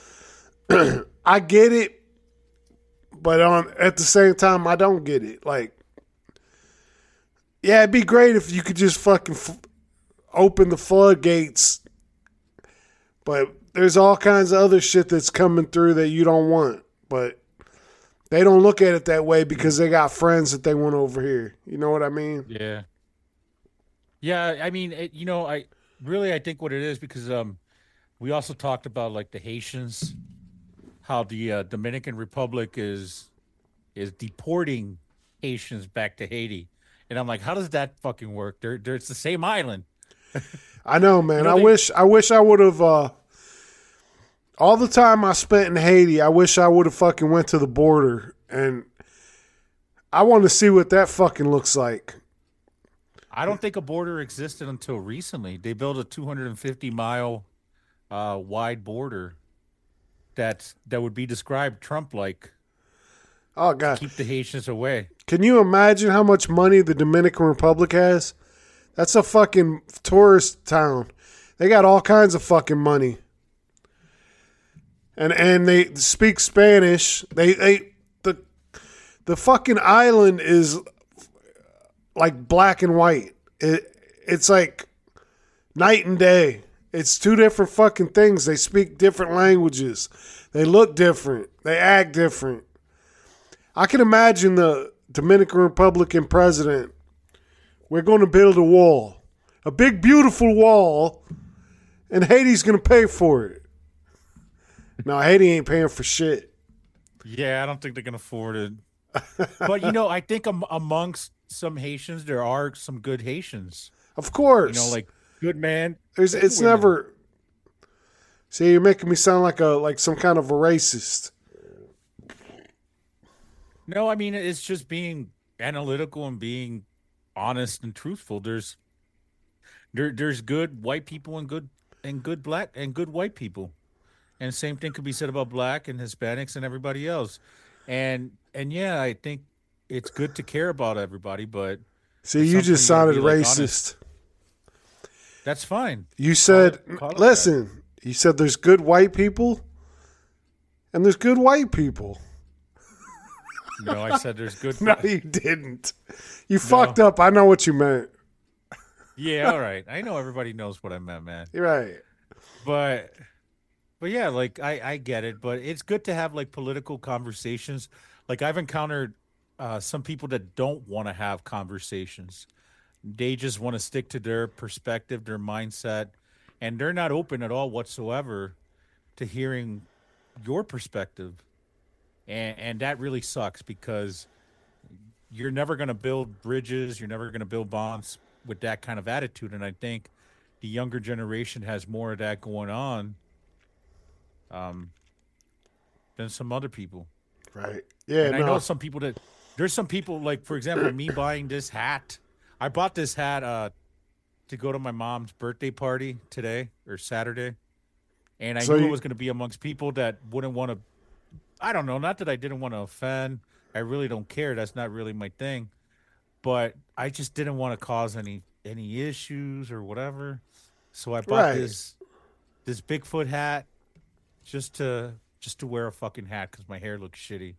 I get it, but at the same time, I don't get it. Like, yeah, it'd be great if you could just fucking open the floodgates, but there's all kinds of other shit that's coming through that you don't want. But they don't look at it that way because they got friends that they want over here. You know what I mean? Yeah. Yeah, I mean, I think what it is because we also talked about like the Haitians, how the Dominican Republic is deporting Haitians back to Haiti, and I'm like, how does that fucking work? It's the same island. I know, man. I wish I would have. All the time I spent in Haiti, I wish I would have fucking went to the border, and I want to see what that fucking looks like. I don't think a border existed until recently. They built a 250-mile wide border that would be described Trump-like. Oh, God. To keep the Haitians away. Can you imagine how much money the Dominican Republic has? That's a fucking tourist town. They got all kinds of fucking money. And they speak Spanish. The fucking island is like black and white. It's like night and day. It's two different fucking things. They speak different languages. They look different. They act different. I can imagine the Dominican Republican president. We're going to build a wall. A big, beautiful wall. And Haiti's going to pay for it. No, Haiti ain't paying for shit. Yeah, I don't think they can afford it. But, I think amongst some Haitians, there are some good Haitians. Of course. Like good man. It's never. See, you're making me sound like some kind of a racist. No, I mean it's just being analytical and being honest and truthful. There's good white people and good black and good white people, and same thing could be said about black and Hispanics and everybody else. And yeah, I think it's good to care about everybody, but see, you just sounded racist. Honest. That's fine. You said, listen, you said there's good white people and there's good white people. No, I said there's good. No, you didn't. You fucked up. I know what you meant. Yeah, all right. I know everybody knows what I meant, man. You're right. But yeah, like I get it, but it's good to have like political conversations. Like I've encountered some people that don't want to have conversations. They just want to stick to their perspective, their mindset, and they're not open at all whatsoever to hearing your perspective. And that really sucks because you're never going to build bridges. You're never going to build bonds with that kind of attitude. And I think the younger generation has more of that going on than some other people. Right. Yeah. And I know some people there's some people like, for example, me buying this hat. I bought this hat to go to my mom's birthday party today or Saturday. And I knew it was going to be amongst people that wouldn't want to, I don't know, not that I didn't want to offend. I really don't care. That's not really my thing. But I just didn't want to cause any issues or whatever. So I bought this Bigfoot hat just to wear a fucking hat because my hair looks shitty.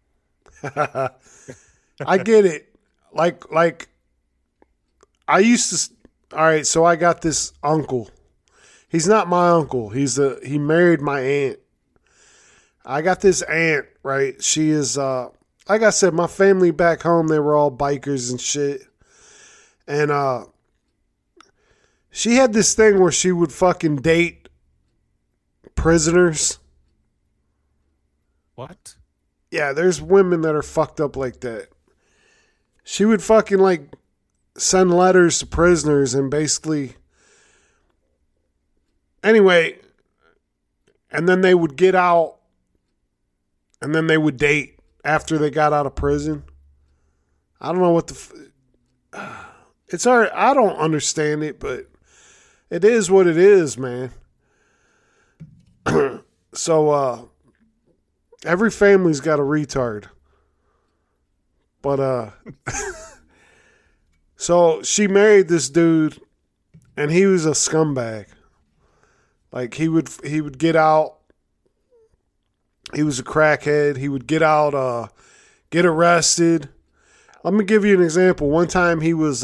I get it. Like I used to. All right, so I got this uncle. He's not my uncle. He married my aunt. I got this aunt, right? She is, like I said, my family back home, they were all bikers and shit. And she had this thing where she would fucking date prisoners. What? Yeah, there's women that are fucked up like that. She would fucking like send letters to prisoners and basically... Anyway, and then they would get out and then they would date after they got out of prison. I don't know what it's all right. I don't understand it, but it is what it is, man. So, every family's got a retard. But, so she married this dude and he was a scumbag. Like he would get out. He was a crackhead. He would get out, get arrested. Let me give you an example. One time he was,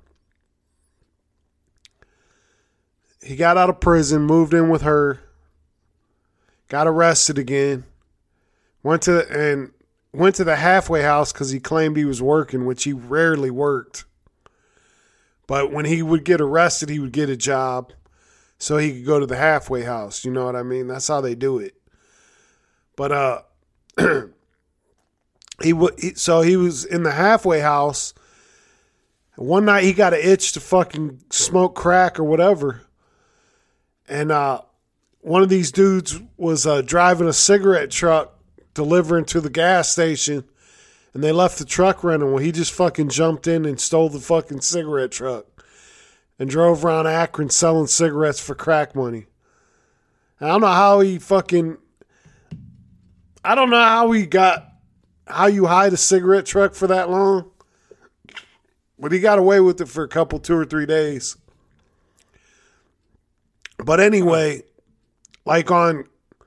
he got out of prison, moved in with her, got arrested again, went to the halfway house because he claimed he was working, which he rarely worked. But when he would get arrested, he would get a job so he could go to the halfway house. You know what I mean? That's how they do it. But he was in the halfway house. One night he got an itch to fucking smoke crack or whatever. And one of these dudes was driving a cigarette truck delivering to the gas station. And they left the truck running. Well, he just fucking jumped in and stole the fucking cigarette truck. And drove around Akron selling cigarettes for crack money. And I don't know how he fucking... I don't know how you hide a cigarette truck for that long. But he got away with it for a couple, 2 or 3 days. But anyway, like on,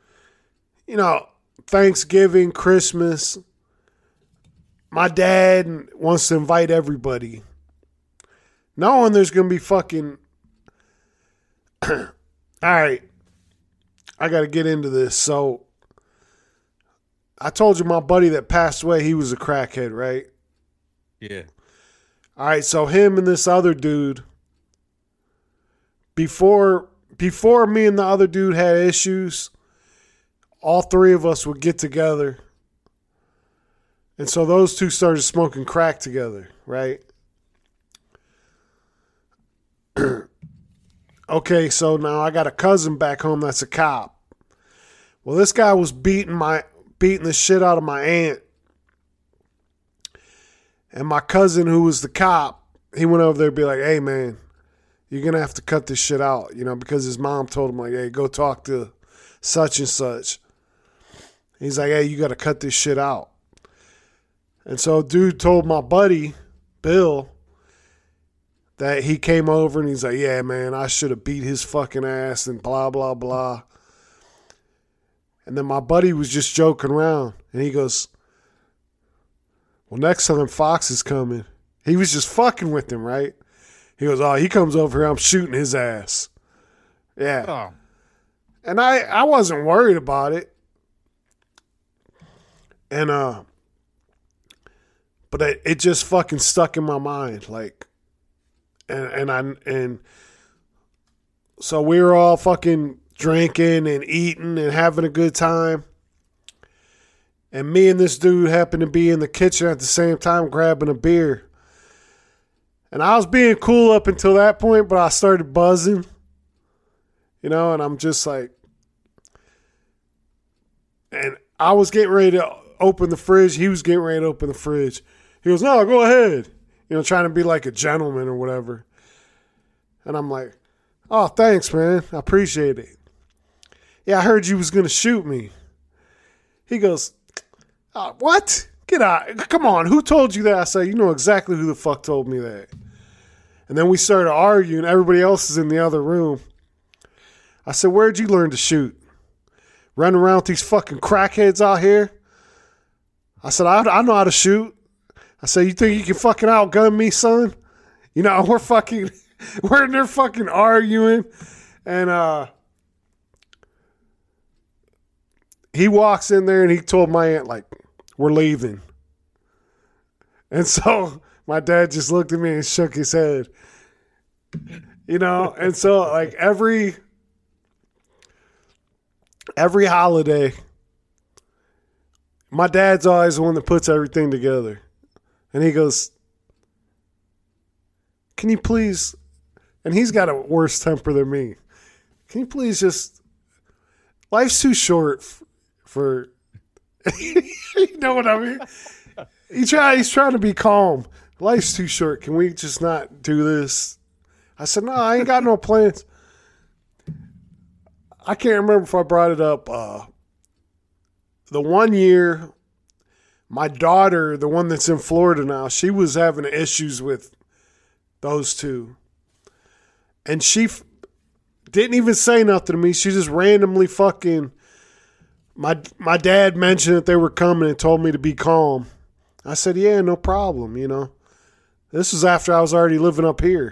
Thanksgiving, Christmas, my dad wants to invite everybody. Knowing there's going to be fucking... All right. I got to get into this. So, I told you my buddy that passed away, he was a crackhead, right? Yeah. All right, so him and this other dude, before me and the other dude had issues, all three of us would get together. And so those two started smoking crack together, right? Okay, so now I got a cousin back home that's a cop. Well, this guy was beating the shit out of my aunt. And my cousin, who was the cop, he went over there and be like, hey, man, you're going to have to cut this shit out, because his mom told him, like, hey, go talk to such and such. He's like, hey, you got to cut this shit out. And so dude told my buddy, Bill, that he came over and he's like, yeah, man, I should have beat his fucking ass and blah, blah, blah. And then my buddy was just joking around. And he goes, well, next time Fox is coming. He was just fucking with him, right? He goes, oh, he comes over here, I'm shooting his ass. Yeah. Oh. And I wasn't worried about it. And, but it just fucking stuck in my mind. Like, and so we were all fucking drinking and eating and having a good time. And me and this dude happened to be in the kitchen at the same time grabbing a beer. And I was being cool up until that point, but I started buzzing. And I'm just like... And I was getting ready to open the fridge. He was getting ready to open the fridge. He goes, no, go ahead. Trying to be like a gentleman or whatever. And I'm like, oh, thanks, man. I appreciate it. Yeah, I heard you was going to shoot me. He goes... what? Get out. Come on. Who told you that? I say, you know exactly who the fuck told me that. And then we started arguing. Everybody else is in the other room. I said, where'd you learn to shoot? Running around with these fucking crackheads out here? I said, I know how to shoot. I said, you think you can fucking outgun me, son? We're in there fucking arguing. And, he walks in there and he told my aunt, like, we're leaving. And so my dad just looked at me and shook his head. You know, and so like every holiday, my dad's always the one that puts everything together. And he goes, can you please, and he's got a worse temper than me. Can you please just, life's too short for you know what I mean? He's trying to be calm. Life's too short. Can we just not do this? I said, no, I ain't got no plans. I can't remember if I brought it up. The one year, my daughter, the one that's in Florida now, she was having issues with those two. And she didn't even say nothing to me. She just randomly fucking, my dad mentioned that they were coming and told me to be calm. I said, yeah, no problem, you know. This was after I was already living up here.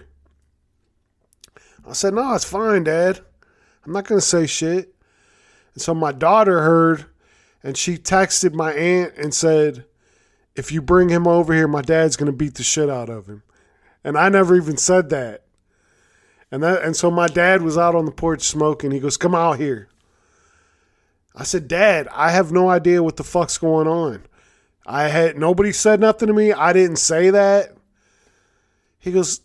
I said, no, it's fine, Dad. I'm not going to say shit. And so my daughter heard, and she texted my aunt and said, if you bring him over here, my dad's going to beat the shit out of him. And I never even said that. And so my dad was out on the porch smoking. He goes, come out here. I said, Dad, I have no idea what the fuck's going on. Nobody said nothing to me. I didn't say that. He goes,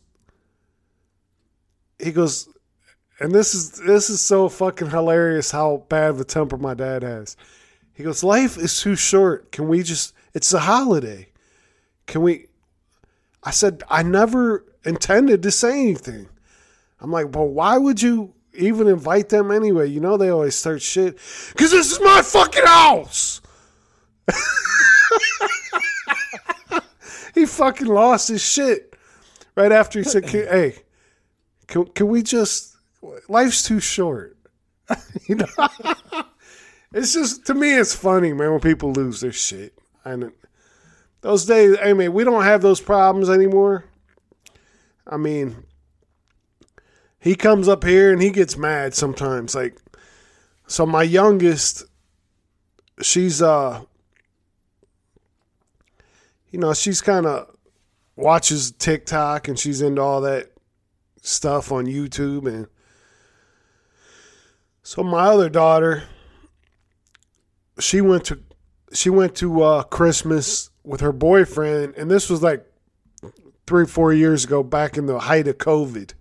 and this is so fucking hilarious how bad of a temper my dad has. He goes, life is too short. Can we just, it's a holiday. Can we, I said, I never intended to say anything. I'm like, well, why would you even invite them anyway? You know, they always start shit. Because this is my fucking house. He fucking lost his shit right after he said, hey, can we just, life's too short. You know, it's just, to me, it's funny, man, when people lose their shit. And those days, I mean, we don't have those problems anymore. I mean, he comes up here and he gets mad sometimes. Like, so my youngest, she's, you know, she's kind of watches TikTok and she's into all that stuff on YouTube. And so my other daughter, she went to Christmas with her boyfriend, and this was like 3 or 4 years ago, back in the height of COVID.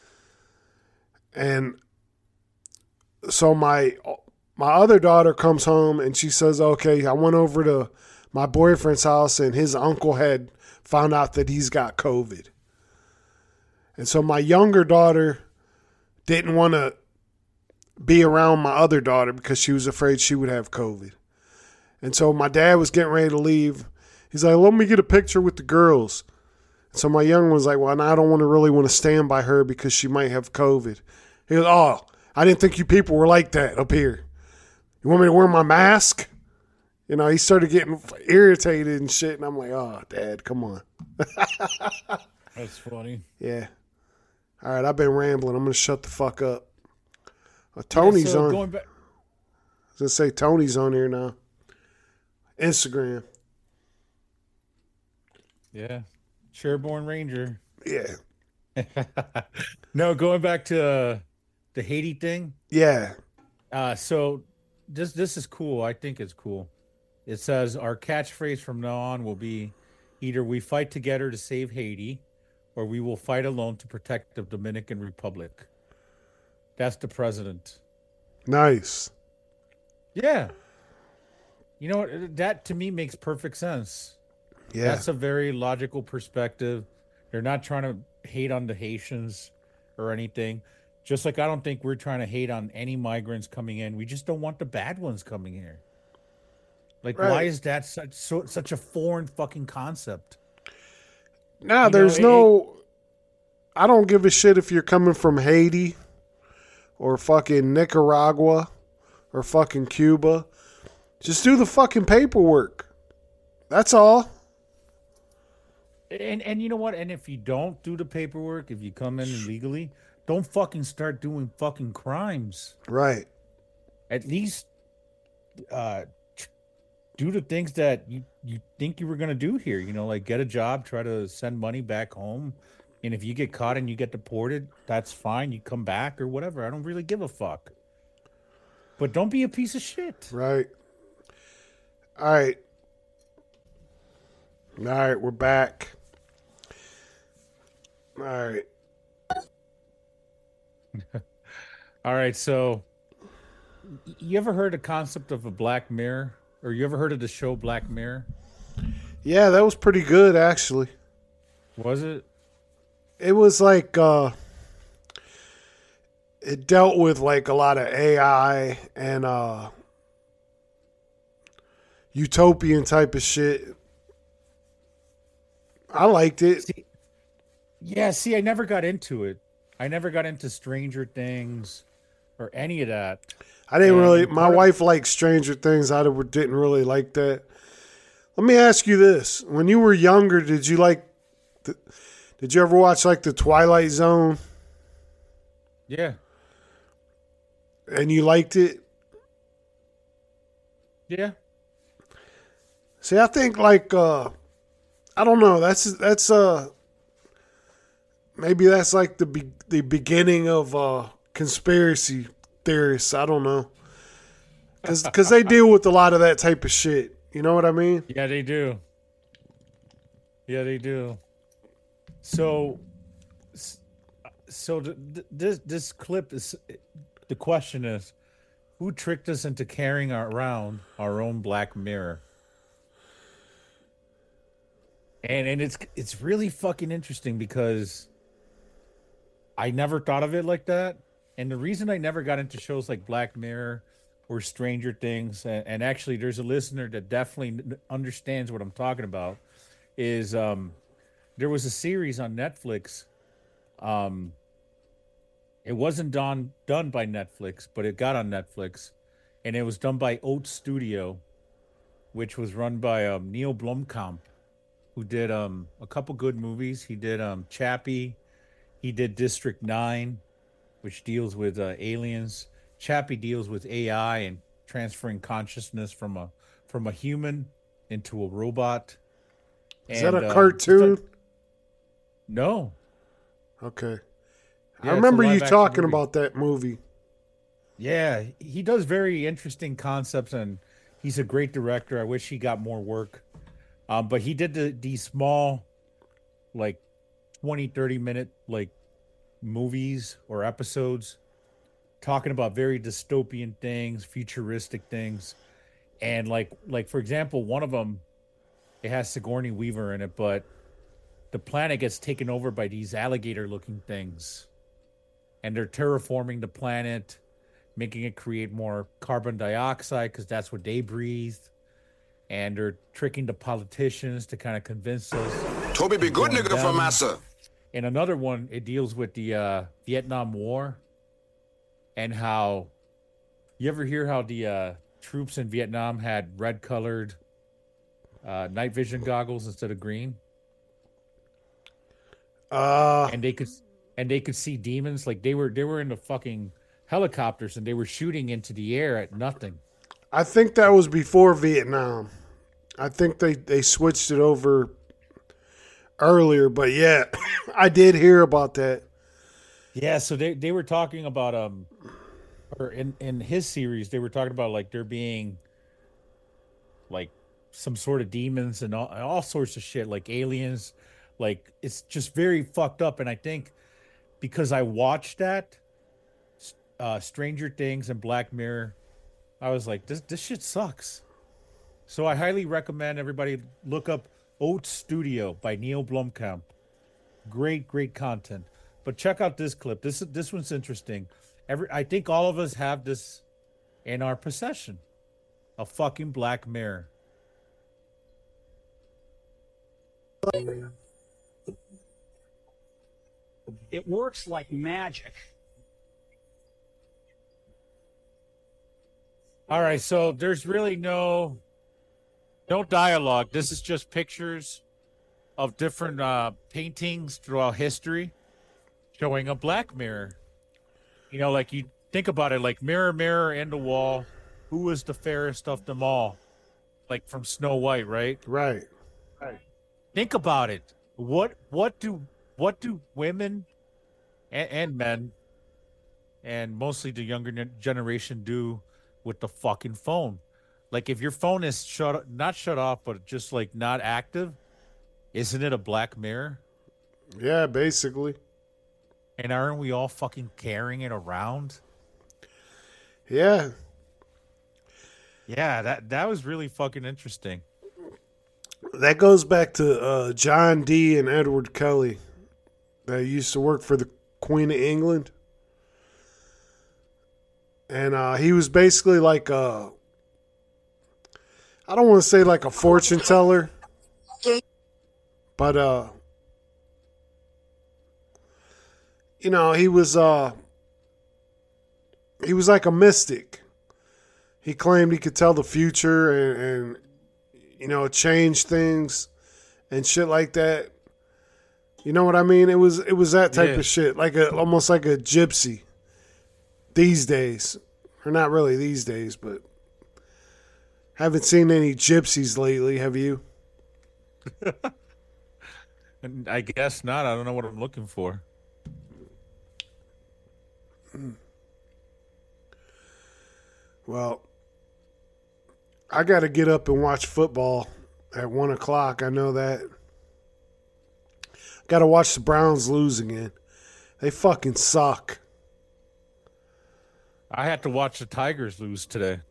And so my other daughter comes home and she says, okay, I went over to my boyfriend's house and his uncle had found out that he's got COVID. And so my younger daughter didn't want to be around my other daughter because she was afraid she would have COVID. And so my dad was getting ready to leave. He's like, let me get a picture with the girls. And so my young one was like, well, I don't really want to stand by her because she might have COVID. He goes, oh, I didn't think you people were like that up here. You want me to wear my mask? You know, he started getting irritated and shit. And I'm like, oh, Dad, come on. That's funny. Yeah. All right, I've been rambling. I'm going to shut the fuck up. Tony's on. Going back. I was going to say Tony's on here now. Instagram. Yeah. Sherborne Ranger. Yeah. No, going back to the Haiti thing. Yeah. So this is cool. I think it's cool. It says our catchphrase from now on will be either we fight together to save Haiti or we will fight alone to protect the Dominican Republic. That's the president. Nice. Yeah. You know what? That to me makes perfect sense. Yeah. That's a very logical perspective. They're not trying to hate on the Haitians or anything. Just like I don't think we're trying to hate on any migrants coming in. We just don't want the bad ones coming here. Like, right. Why is that such a foreign fucking concept? Nah, there's no... I don't give a shit if you're coming from Haiti or fucking Nicaragua or fucking Cuba. Just do the fucking paperwork. That's all. And you know what? And if you don't do the paperwork, if you come in illegally, don't fucking start doing fucking crimes. Right. At least do the things that you think you were going to do here, like get a job, try to send money back home. And if you get caught and you get deported, that's fine. You come back or whatever. I don't really give a fuck. But don't be a piece of shit. Right. All right. All right, we're back. All right. All right, so you ever heard the concept of a Black Mirror? Or you ever heard of the show Black Mirror? Yeah, that was pretty good, actually. Was it? It was like, it dealt with like a lot of AI and utopian type of shit. I liked it. See, I never got into it. I never got into Stranger Things or any of that. I didn't really. My wife liked Stranger Things. I didn't really like that. Let me ask you this: when you were younger, did you ever watch like the Twilight Zone? Yeah. And you liked it? Yeah. See, I think like I don't know. That's maybe that's like the beginning of conspiracy theorists. I don't know, because they deal with a lot of that type of shit. You know what I mean? Yeah, they do. Yeah, they do. So this clip is, the question is, who tricked us into carrying around our own Black Mirror? And it's really fucking interesting because I never thought of it like that. And the reason I never got into shows like Black Mirror or Stranger Things, and actually there's a listener that definitely understands what I'm talking about, is there was a series on Netflix. It wasn't done by Netflix, but it got on Netflix, and it was done by Oat Studio, which was run by Neil Blomkamp, who did a couple good movies. He did Chappie, he did District 9, which deals with aliens. Chappie deals with AI and transferring consciousness from a human into a robot. Is that a cartoon? No. Okay. Yeah, I remember you talking movie. about that movie. Yeah, he does very interesting concepts, and he's a great director. I wish he got more work. But he did these small, like 20, 30-minute like movies or episodes talking about very dystopian things, futuristic things. And like for example, one of them, it has Sigourney Weaver in it, but the planet gets taken over by these alligator-looking things. And they're terraforming the planet, making it create more carbon dioxide because that's what they breathe. And they're tricking the politicians to kind of convince us. Toby be good nigga for massa. And another one, it deals with the Vietnam War and how, you ever hear how the troops in Vietnam had red-colored night vision goggles instead of green? And they could see demons. Like they were in the fucking helicopters and they were shooting into the air at nothing. I think that was before Vietnam. I think they switched it over earlier, but yeah, I did hear about that. Yeah, so they were talking about or in his series they were talking about like there being like some sort of demons and all sorts of shit, like aliens. Like it's just very fucked up. And I think because I watched that Stranger Things and Black Mirror, I was like, this shit sucks. So I highly recommend everybody look up Oat Studio by Neil Blomkamp. Great content. But check out this clip. This one's interesting. I think all of us have this in our possession. A fucking Black Mirror. It works like magic. All right, so there's really no dialogue. This is just pictures of different paintings throughout history showing a Black Mirror. You know, like you think about it, like mirror, mirror in the wall, who was the fairest of them all? Like from Snow White, right? Right. Think about it. What do women and men, and mostly the younger generation, do with the fucking phone? Like, if your phone is not shut off, but just like not active, isn't it a black mirror? Yeah, basically. And aren't we all fucking carrying it around? Yeah. Yeah, that was really fucking interesting. That goes back to John Dee and Edward Kelly. They used to work for the Queen of England. And he was basically like I don't want to say like a fortune teller, but he was like a mystic. He claimed he could tell the future and change things and shit like that. You know what I mean? It was that type of shit, like almost like a gypsy these days. Or not really these days, but haven't seen any gypsies lately, have you? I guess not. I don't know what I'm looking for. Well, I got to get up and watch football at 1 o'clock. I know that. Got to watch the Browns lose again. They fucking suck. I had to watch the Tigers lose today.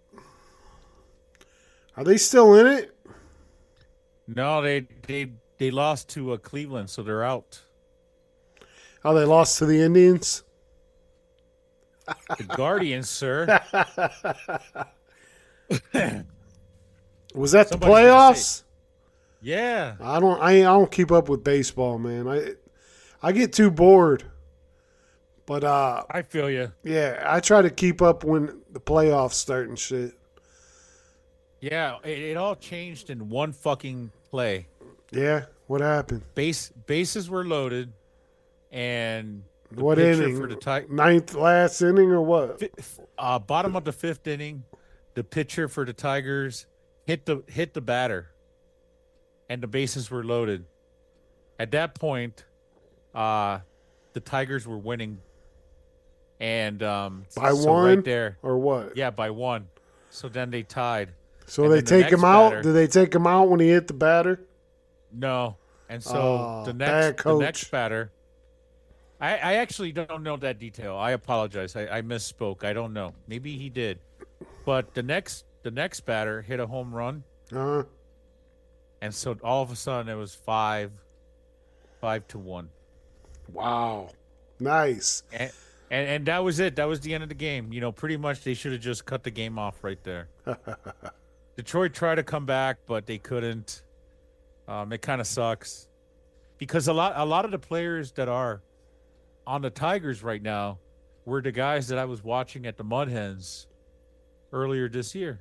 Are they still in it? No, they lost to Cleveland, so they're out. Oh, they lost to the Indians? The Guardians, sir. Was that the playoffs? Yeah. I don't keep up with baseball, man. I get too bored. But I feel you. Yeah, I try to keep up when the playoffs start and shit. Yeah, it all changed in one fucking play. Yeah, what happened? Bases were loaded, and what inning? For the ninth last inning or what? Bottom of the fifth inning, the pitcher for the Tigers hit the batter, and the bases were loaded. At that point, the Tigers were winning. And by one right there, or what? Yeah, by one. So then they tied. So they take him out? Did they take him out when he hit the batter? No. And so the next batter, I actually don't know that detail. I apologize. I misspoke. I don't know. Maybe he did. But the next batter hit a home run. Uh-huh. And so all of a sudden it was 5-1. Wow. Nice. And that was it. That was the end of the game. Pretty much they should have just cut the game off right there. Detroit tried to come back, but they couldn't. It kind of sucks because a lot of the players that are on the Tigers right now were the guys that I was watching at the Mud Hens earlier this year.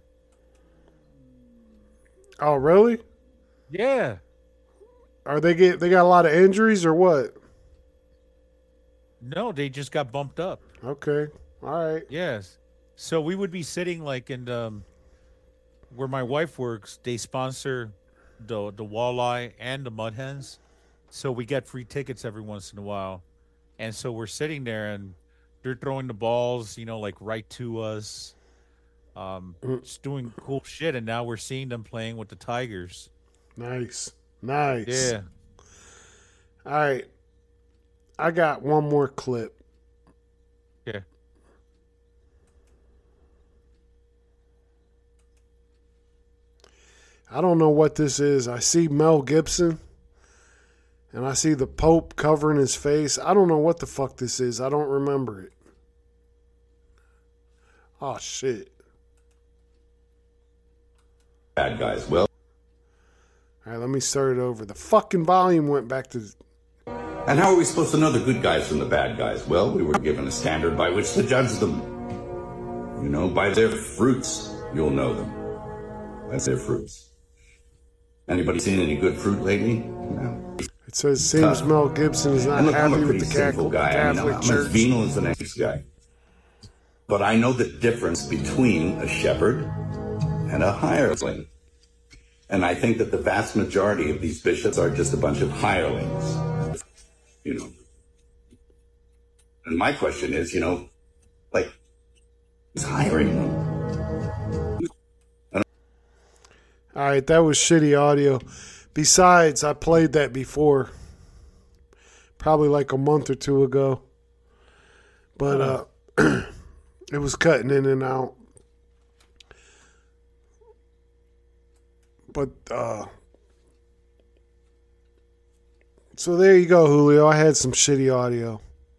Oh, really? Yeah. Are they got a lot of injuries or what? No, they just got bumped up. Okay. All right. Yes. So we would be sitting like in where my wife works. They sponsor the Walleye and the Mud Hens. So we get free tickets every once in a while. And so we're sitting there and they're throwing the balls, like right to us. Just doing cool shit. And now we're seeing them playing with the Tigers. Nice. Yeah. All right. I got one more clip. Yeah. I don't know what this is. I see Mel Gibson, and I see the Pope covering his face. I don't know what the fuck this is. I don't remember it. Oh, shit. Bad guys. Well. All right, let me start it over. The fucking volume went back to... And how are we supposed to know the good guys from the bad guys? Well, we were given a standard by which to judge them. By their fruits, you'll know them. That's their fruits. Anybody seen any good fruit lately? No. It seems Mel Gibson is not happy with the Catholic I'm Church. as venal as the next guy. But I know the difference between a shepherd and a hireling. And I think that the vast majority of these bishops are just a bunch of hirelings, you know. And my question is, you know, like, who's hiring them? All right, that was shitty audio. Besides, I played that before, probably like a month or two ago. But it was cutting in and out. But, so there you go, Julio. I had some shitty audio.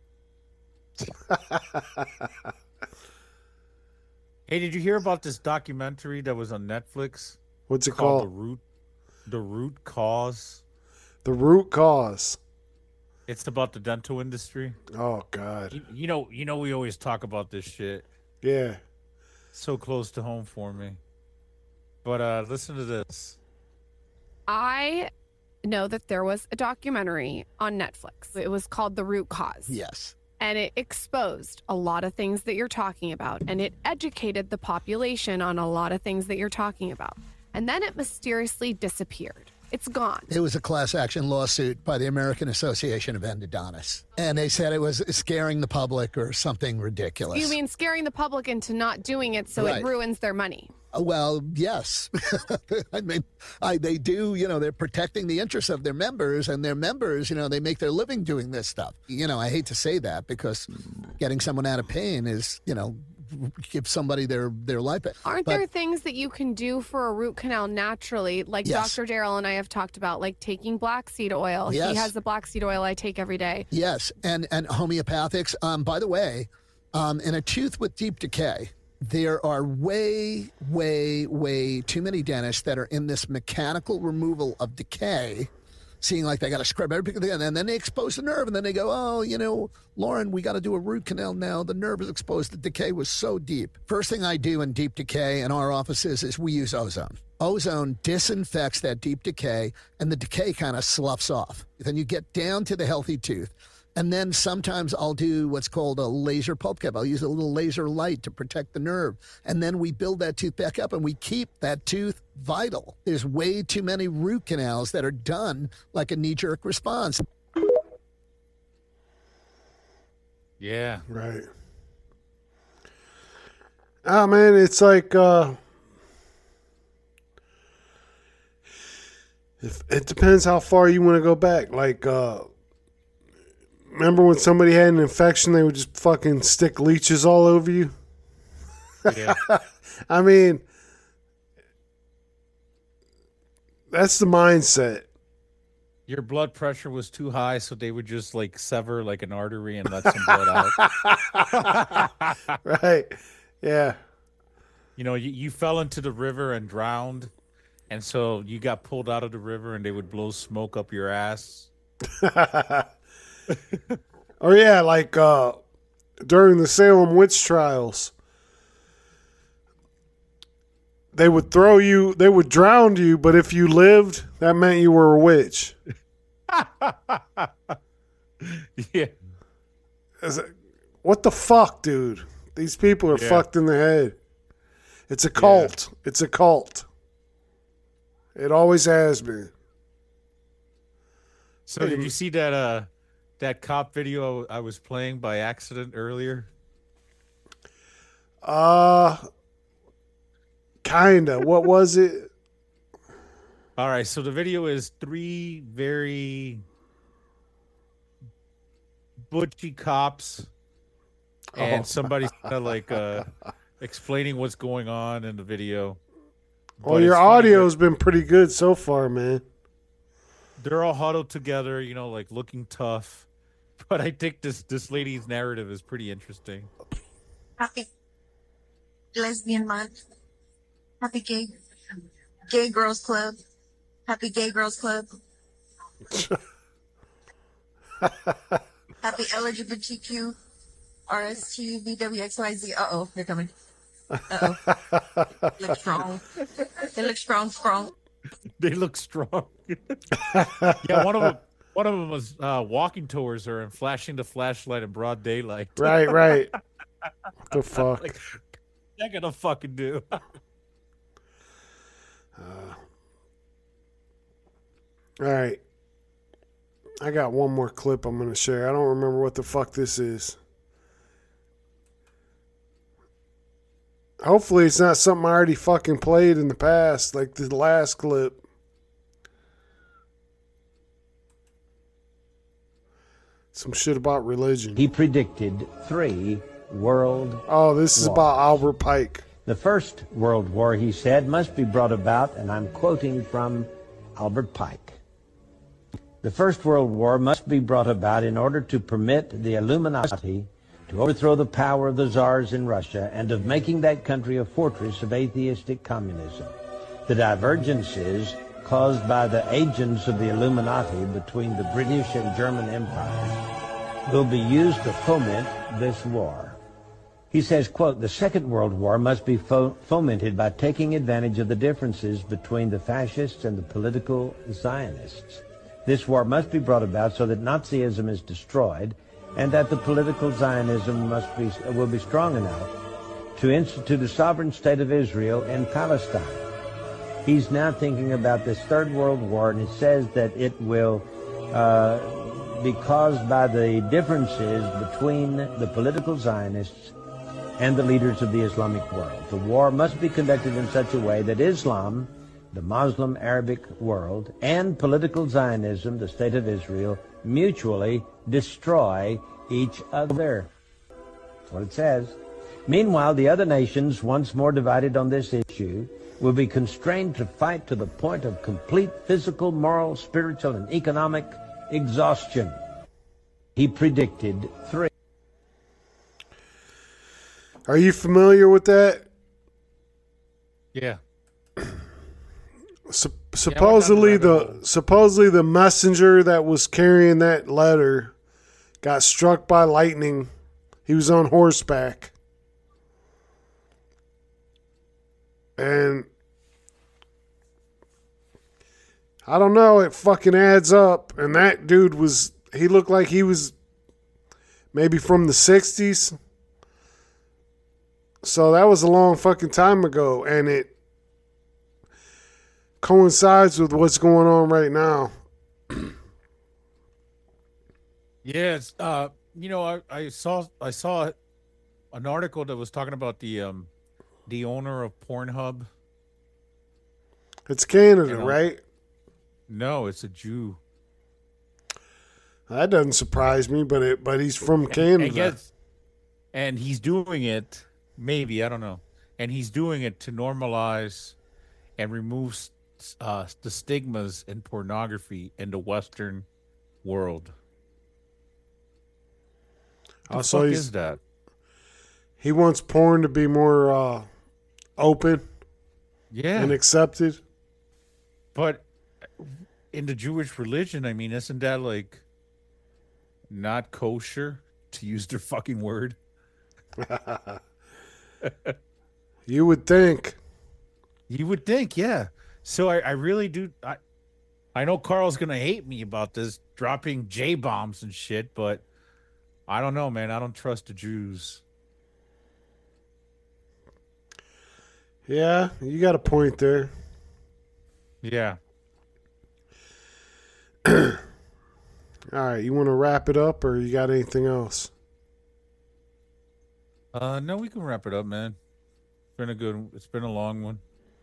Hey, did you hear about this documentary that was on Netflix? What's it called? The Root Cause. The Root Cause. It's about the dental industry. Oh God. You know, we always talk about this shit. Yeah. So close to home for me. But listen to this. I know that there was a documentary on Netflix. It was called The Root Cause. Yes. And it exposed a lot of things that you're talking about. And it educated the population on a lot of things that you're talking about. And then it mysteriously disappeared. It's gone. It was a class action lawsuit by the American Association of Endodontists. And they said it was scaring the public or something ridiculous. You mean scaring the public into not doing it so Right. it ruins their money? Well, yes. I mean, they do, you know, they're protecting the interests of their members, and their members, you know, they make their living doing this stuff. You know, I hate to say that because getting someone out of pain is, you know, give somebody their life back. Aren't there things that you can do for a root canal naturally? Like Yes. Dr. Darrell and I have talked about, like taking black seed oil. Yes. He has the black seed oil I take every day. Yes, and homeopathics. By the way, in a tooth with deep decay, there are way too many dentists that are in this mechanical removal of decay, seeing like they got to scrub everything, and then they expose the nerve, and then they go, oh, you know, Lauren, we got to do a root canal now. The nerve is exposed. The decay was so deep. First thing I do in deep decay in our offices is we use ozone. Ozone disinfects that deep decay, and the decay kind of sloughs off. Then you get down to the healthy tooth. And then sometimes I'll do what's called a laser pulp cap. I'll use a little laser light to protect the nerve. And then we build that tooth back up and we keep that tooth vital. There's way too many root canals that are done like a knee-jerk response. Yeah. Right. Ah, man, it's like, it depends how far you want to go back. Like, remember when somebody had an infection, they would just fucking stick leeches all over you? Yeah. I mean, that's the mindset. Your blood pressure was too high, so they would just like sever like an artery and let some blood out. Right. Yeah. You know, you fell into the river and drowned, and so you got pulled out of the river and they would blow smoke up your ass. Or yeah, like during the Salem witch trials, they would drown you, but if you lived, that meant you were a witch. Yeah. What the fuck, dude? These people are fucked in the head. It's a cult. Yeah. It's a cult. It always has been. So did you see that that cop video I was playing by accident earlier? Kinda. What was it? All right, so the video is 3 very butchy cops, and somebody's kind of like explaining what's going on in the video. Well, your audio's been pretty good so far, man. They're all huddled together, you know, like looking tough. But I think this lady's narrative is pretty interesting. Happy Lesbian Month. Happy Gay Girls Club. Happy Gay Girls Club. Happy LGBTQ RST VWXYZ. Uh-oh, they're coming. Uh-oh. They look strong. They look strong. They look strong. Yeah, one of them was walking towards her and flashing the flashlight in broad daylight. Right. The fuck? Like, they're gonna fucking do. All right. I got one more clip I'm going to share. I don't remember what the fuck this is. Hopefully it's not something I already fucking played in the past, like the last clip. Some shit about religion. He predicted 3 world Oh, this is wars. about Albert Pike. The First World War, he said, must be brought about, and I'm quoting from Albert Pike. The First World War must be brought about in order to permit the Illuminati to overthrow the power of the czars in Russia and of making that country a fortress of atheistic communism. The divergences caused by the agents of the Illuminati between the British and German empires will be used to foment this war. He says, quote, the Second World War must be fomented by taking advantage of the differences between the fascists and the political Zionists. This war must be brought about so that Nazism is destroyed and that the political Zionism will be strong enough to institute a sovereign state of Israel in Palestine. He's now thinking about this Third World War, and it says that it will be caused by the differences between the political Zionists and the leaders of the Islamic world. The war must be conducted in such a way that Islam, the Muslim Arabic world, and political Zionism, the State of Israel, mutually destroy each other. That's what it says. Meanwhile, the other nations, once more divided on this issue, will be constrained to fight to the point of complete physical, moral, spiritual, and economic exhaustion. He predicted 3. Are you familiar with that? Yeah. Supposedly the messenger that was carrying that letter got struck by lightning. He was on horseback. And I don't know, it fucking adds up. And that dude he looked like he was maybe from the 60s. So that was a long fucking time ago. And it coincides with what's going on right now. Yeah, it's, I saw an article that was talking about the owner of Pornhub. It's Canada, right? No, it's a Jew. That doesn't surprise me, but he's from Canada. And he's doing it, maybe, I don't know. And he's doing it to normalize and remove the stigmas in pornography in the Western world. What the fuck is that? He wants porn to be more open, and accepted. But in the Jewish religion, I mean, isn't that like not kosher, to use their fucking word? You would think. You would think, yeah. So I really do. I know Carl's gonna hate me about this, dropping J-bombs and shit, but I don't know, man. I don't trust the Jews. Yeah, you got a point there. Yeah. All right, you want to wrap it up, or you got anything else? No, we can wrap it up, man. It's been a long one.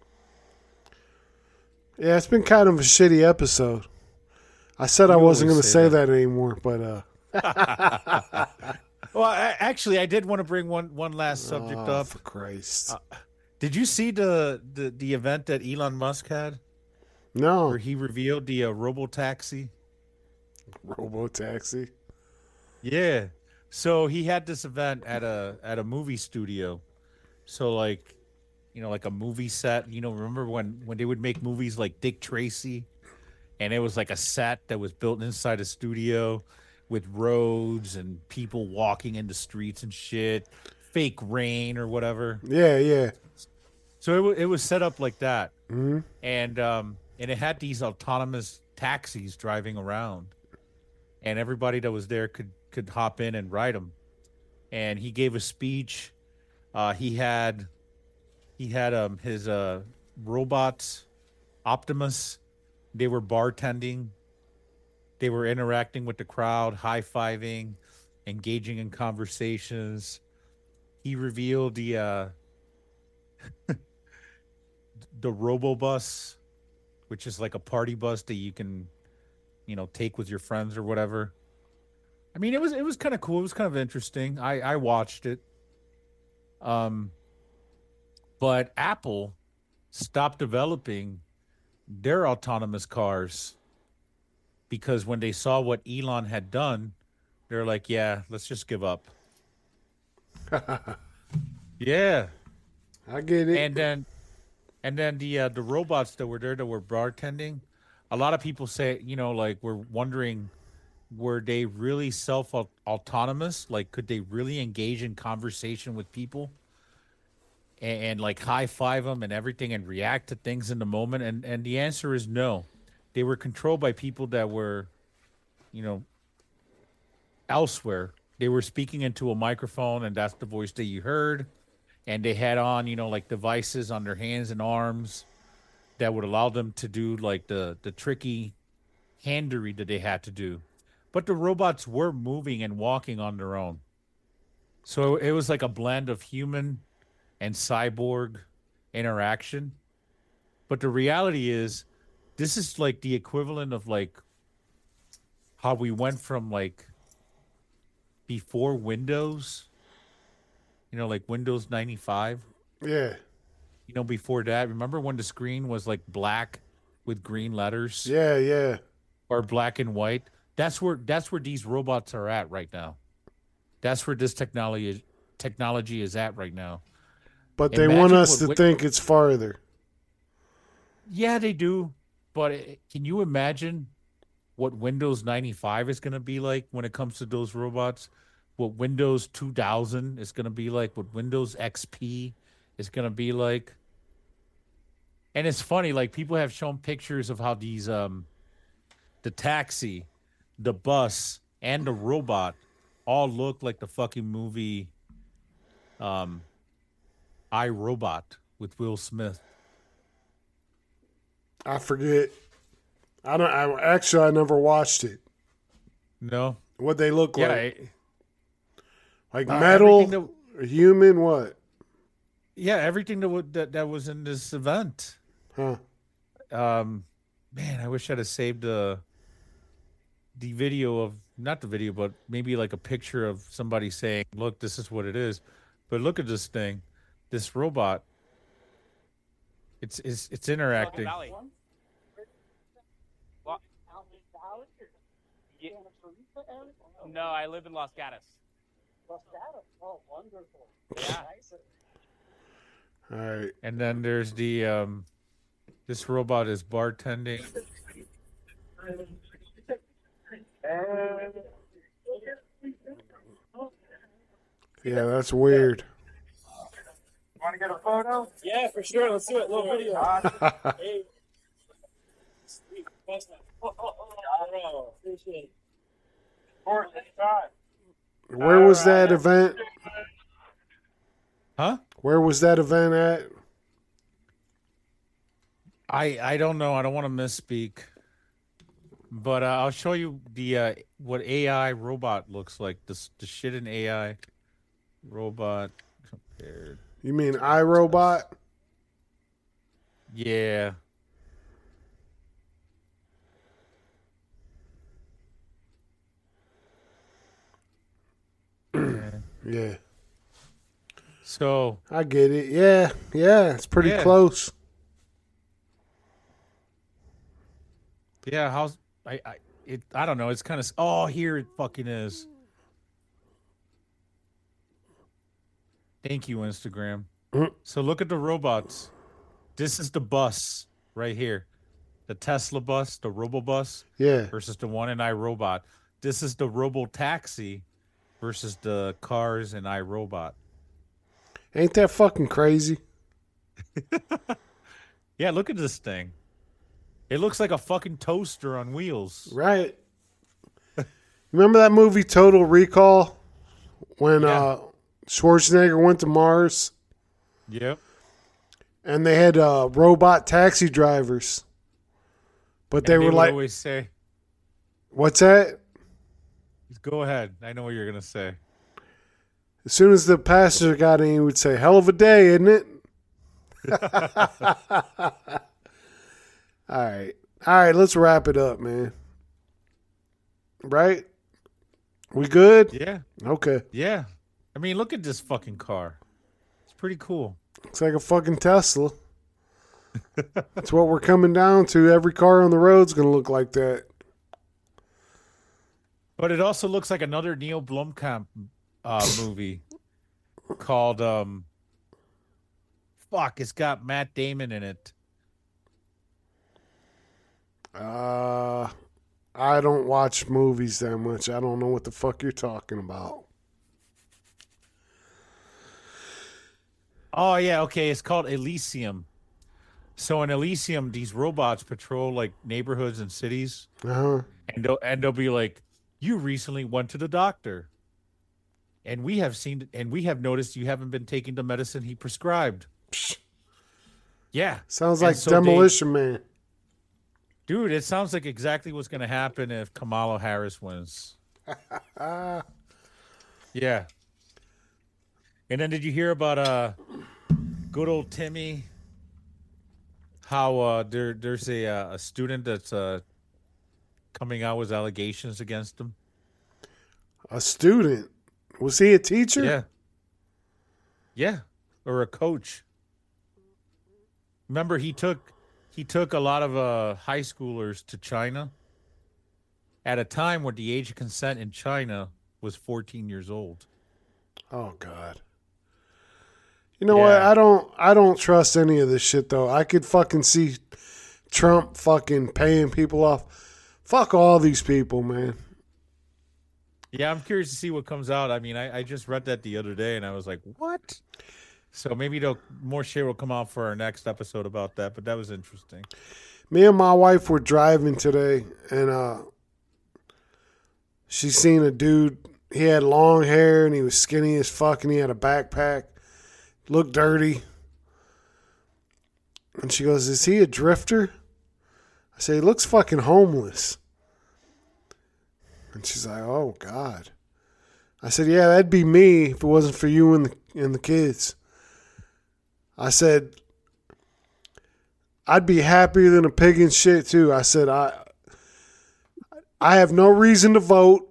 Yeah, it's been kind of a shitty episode. I said I wasn't going to say that anymore, but well, I did want to bring one last subject up. For Christ. Did you see the event that Elon Musk had? No. Where he revealed the robo-taxi? Robo-taxi? Yeah. So he had this event at a movie studio. So like a movie set, remember when they would make movies like Dick Tracy, and it was like a set that was built inside a studio with roads and people walking in the streets and shit, fake rain or whatever. Yeah. So it was set up like that. Mm-hmm. And it had these autonomous taxis driving around, and everybody that was there could hop in and ride them. And he gave a speech He had his robots, Optimus. They were bartending. They were interacting with the crowd, high-fiving, engaging in conversations. He revealed the RoboBus, which is like a party bus that you can, take with your friends or whatever. I mean, it was kind of cool. It was kind of interesting. I watched it. But Apple stopped developing their autonomous cars because when they saw what Elon had done, they're like, yeah, let's just give up. Yeah. I get it. And then the robots that were there that were bartending, a lot of people say, we're wondering, were they really self-autonomous? Like, could they really engage in conversation with people and like high-five them and everything and react to things in the moment? And the answer is no. They were controlled by people that were, elsewhere. They were speaking into a microphone, and that's the voice that you heard. And they had on, like devices on their hands and arms that would allow them to do like the tricky handery that they had to do. But the robots were moving and walking on their own. So it was like a blend of human and cyborg interaction. But the reality is, this is like the equivalent of like how we went from like before Windows, like Windows 95. Yeah. Before that, remember when the screen was like black with green letters? Yeah, yeah. Or black and white? That's where these robots are at right now. That's where this technology is at right now. But they want us to think it's farther. Yeah, they do. But can you imagine what Windows 95 is going to be like when it comes to those robots? What Windows 2000 is going to be like? What Windows XP is going to be like? And it's funny, like people have shown pictures of how these, the taxi, the bus, and the robot all look like the fucking movie I, Robot with Will Smith. I forget. I never watched it. No. What they look Yeah, like. Like metal, human, what? Yeah, everything that was in this event. Huh. Man, I wish I'd have saved the video of, not the video, but maybe like a picture of somebody saying, look, this is what it is. But look at this thing. This robot. It's interacting. No, I live in Los Gatos. Los Gatos? Oh, wonderful. Yeah. All right. And then there's the this robot is bartending. Yeah, that's weird. Want to get a photo? Yeah, for sure. Let's do it. Little video. Hey. Sweet. Appreciate it. Where was that event? Huh? Where was that event at? I don't know. I don't want to misspeak. But I'll show you the what AI robot looks like. The shit in AI robot compared. You mean iRobot? Yeah. Yeah. So I get it. Yeah, it's pretty close. Yeah, how's I don't know. It's kind of here it fucking is. Thank you, Instagram. So look at the robots. This is the bus right here. The Tesla bus, the RoboBus. Yeah. Versus the one in iRobot. This is the RoboTaxi versus the cars in iRobot. Ain't that fucking crazy? Yeah, look at this thing. It looks like a fucking toaster on wheels. Schwarzenegger went to Mars. Yep. And they had robot taxi drivers. But they were like, always say, what's that? Go ahead. I know what you're going to say. As soon as the passenger got in, he would say, hell of a day, isn't it? All right. All right, let's wrap it up, man. Right? We good? Yeah. Okay. Yeah. I mean, look at this fucking car. It's pretty cool. Looks like a fucking Tesla. That's what we're coming down to. Every car on the road's going to look like that. But it also looks like another Neil Blomkamp movie called it's got Matt Damon in it. I don't watch movies that much. I don't know what the fuck you're talking about. Oh yeah, okay. It's called Elysium. So in Elysium, these robots patrol like neighborhoods and cities, and they'll be like, "You recently went to the doctor, and we have noticed you haven't been taking the medicine he prescribed." Yeah, sounds like Demolition Man. Dude, it sounds like exactly what's going to happen if Kamala Harris wins. Yeah. And then did you hear about good old Timmy? How there's a student that's coming out with allegations against him. A student? Was he a teacher? Yeah. Yeah, or a coach. Remember, he took a lot of high schoolers to China at a time where the age of consent in China was 14 years old. Oh God. You know what? I don't trust any of this shit though. I could fucking see Trump fucking paying people off. Fuck all these people, man. Yeah, I'm curious to see what comes out. I mean, I just read that the other day and I was like, what? So maybe more shit will come out for our next episode about that, but that was interesting. Me and my wife were driving today and she seen a dude. He had long hair and he was skinny as fuck and he had a backpack. Looked dirty. And she goes, is he a drifter? I say, he looks fucking homeless. And she's like, oh God. I said, yeah, that'd be me if it wasn't for you and the kids. I said, I'd be happier than a pig in shit too. I said, I have no reason to vote.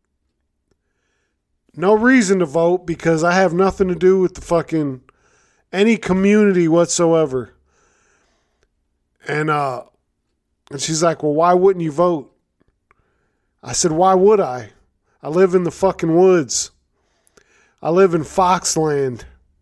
No reason to vote because I have nothing to do with the fucking any community whatsoever. And she's like, well, why wouldn't you vote? I said, why would I? I live in the fucking woods. I live in Foxland.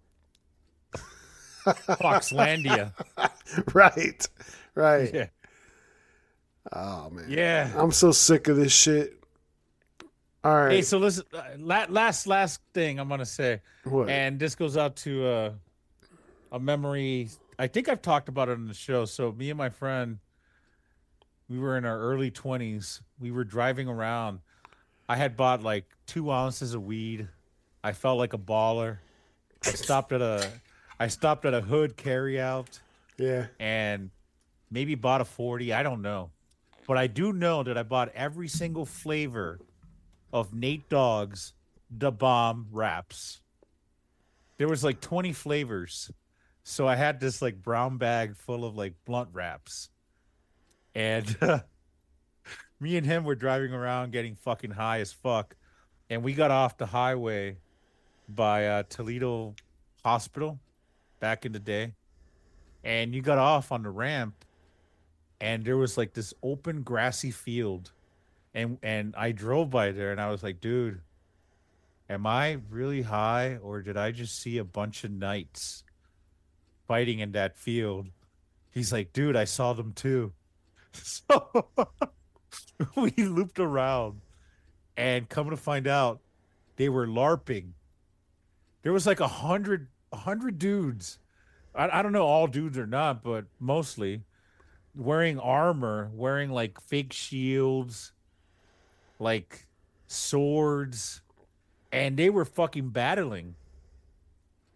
Foxlandia. Right. Yeah. Oh, man. Yeah. I'm so sick of this shit. All right. Hey, so listen, last thing I'm going to say. What? And this goes out to a memory. I think I've talked about it on the show. So me and my friend, we were in our early 20s. We were driving around. I had bought like 2 ounces of weed. I felt like a baller. I stopped at a hood carry out. Yeah. And maybe bought a 40. I don't know. But I do know that I bought every single flavor of Nate Dogg's Da Bomb wraps. There was like 20 flavors. So I had this like brown bag full of like blunt wraps. And me and him were driving around getting fucking high as fuck. And we got off the highway by Toledo Hospital back in the day. And you got off on the ramp and there was like this open grassy field. And I drove by there and I was like, dude, am I really high or did I just see a bunch of knights fighting in that field? He's like, dude, I saw them too. So we looped around and come to find out they were LARPing. There was like 100 dudes. I don't know all dudes or not, but mostly wearing armor, wearing like fake shields, like swords, and they were fucking battling.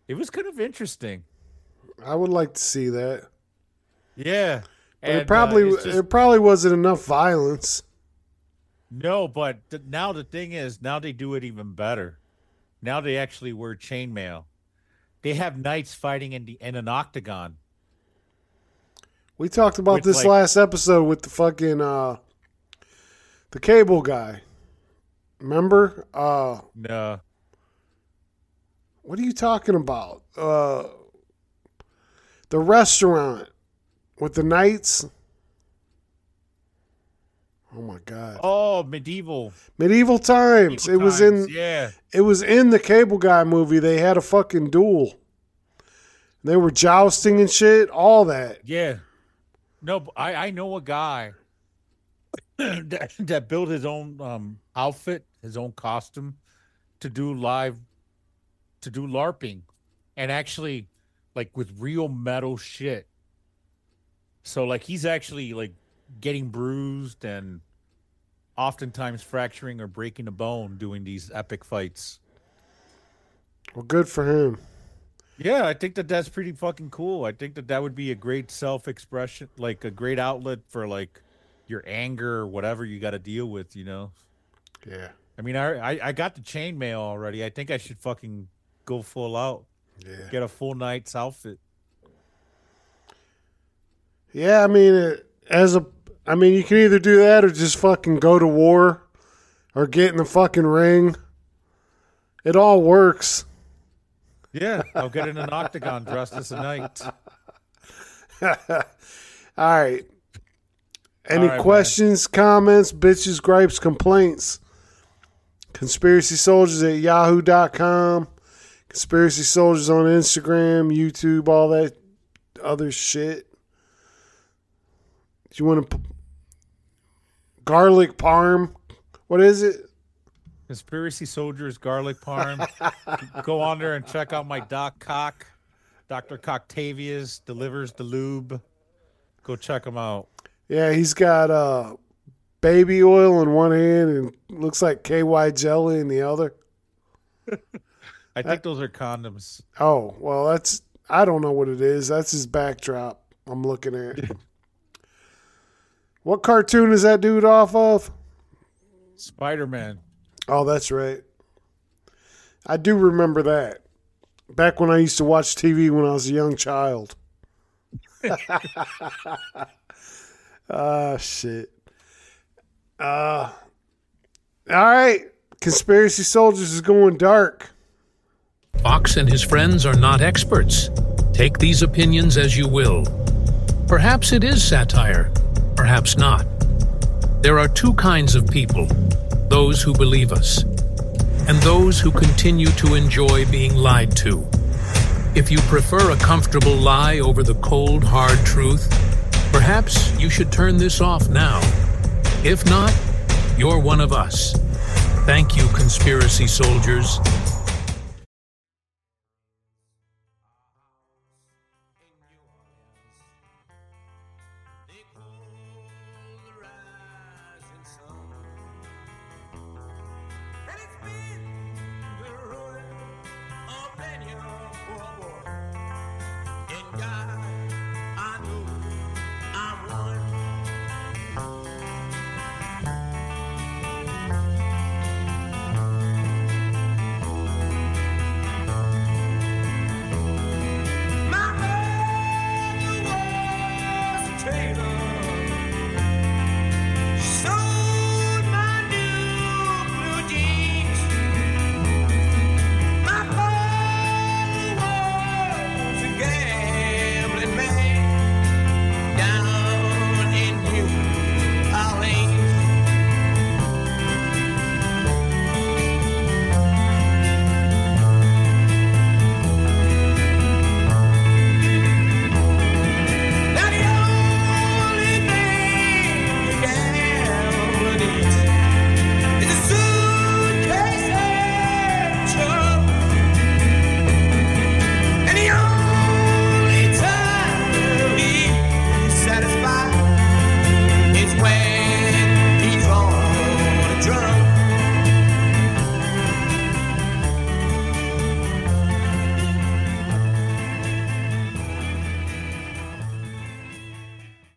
It was kind of interesting. I would like to see that. Yeah. But it probably wasn't enough violence. No, but now the thing is, now they do it even better. Now they actually wear chainmail. They have knights fighting in an octagon. We talked about this last episode with the fucking the cable guy. Remember? No. What are you talking about? The restaurant with the knights. Oh my God! Oh, medieval times. It was in the Cable Guy movie. They had a fucking duel. They were jousting and shit. All that. Yeah. No, I know a guy that built his own outfit, his own costume to do LARPing, and actually like with real metal shit. So like he's actually like getting bruised and oftentimes fracturing or breaking a bone doing these epic fights. Well, good for him. Yeah, I think that's pretty fucking cool. I think that would be a great self-expression, like a great outlet for like your anger or whatever you got to deal with, you know? Yeah. I mean, I got the chainmail already. I think I should fucking go full out. Yeah. Get a full knight's outfit. Yeah, I mean, you can either do that or just fucking go to war or get in the fucking ring. It all works. Yeah, I'll get in an octagon dressed as a knight. All right. Any questions, comments, bitches, gripes, complaints? ConspiracySoldiers@yahoo.com. Conspiracy Soldiers on Instagram, YouTube, all that other shit. Do you want to... Garlic parm? What is it? Conspiracy Soldiers Garlic Parm. Go on there and check out my Doc Cock. Dr. Coctavius delivers the lube. Go check him out. Yeah, he's got baby oil in one hand and looks like KY jelly in the other. I think those are condoms. Oh, well, I don't know what it is. That's his backdrop I'm looking at. What cartoon is that dude off of? Spider-Man. Oh, that's right. I do remember that. Back when I used to watch TV when I was a young child. Shit. All right. Conspiracy Soldiers is going dark. Fox and his friends are not experts. Take these opinions as you will. Perhaps it is satire, perhaps not. There are two kinds of people, those who believe us, and those who continue to enjoy being lied to. If you prefer a comfortable lie over the cold, hard truth, perhaps you should turn this off now. If not, you're one of us. Thank you, Conspiracy Soldiers.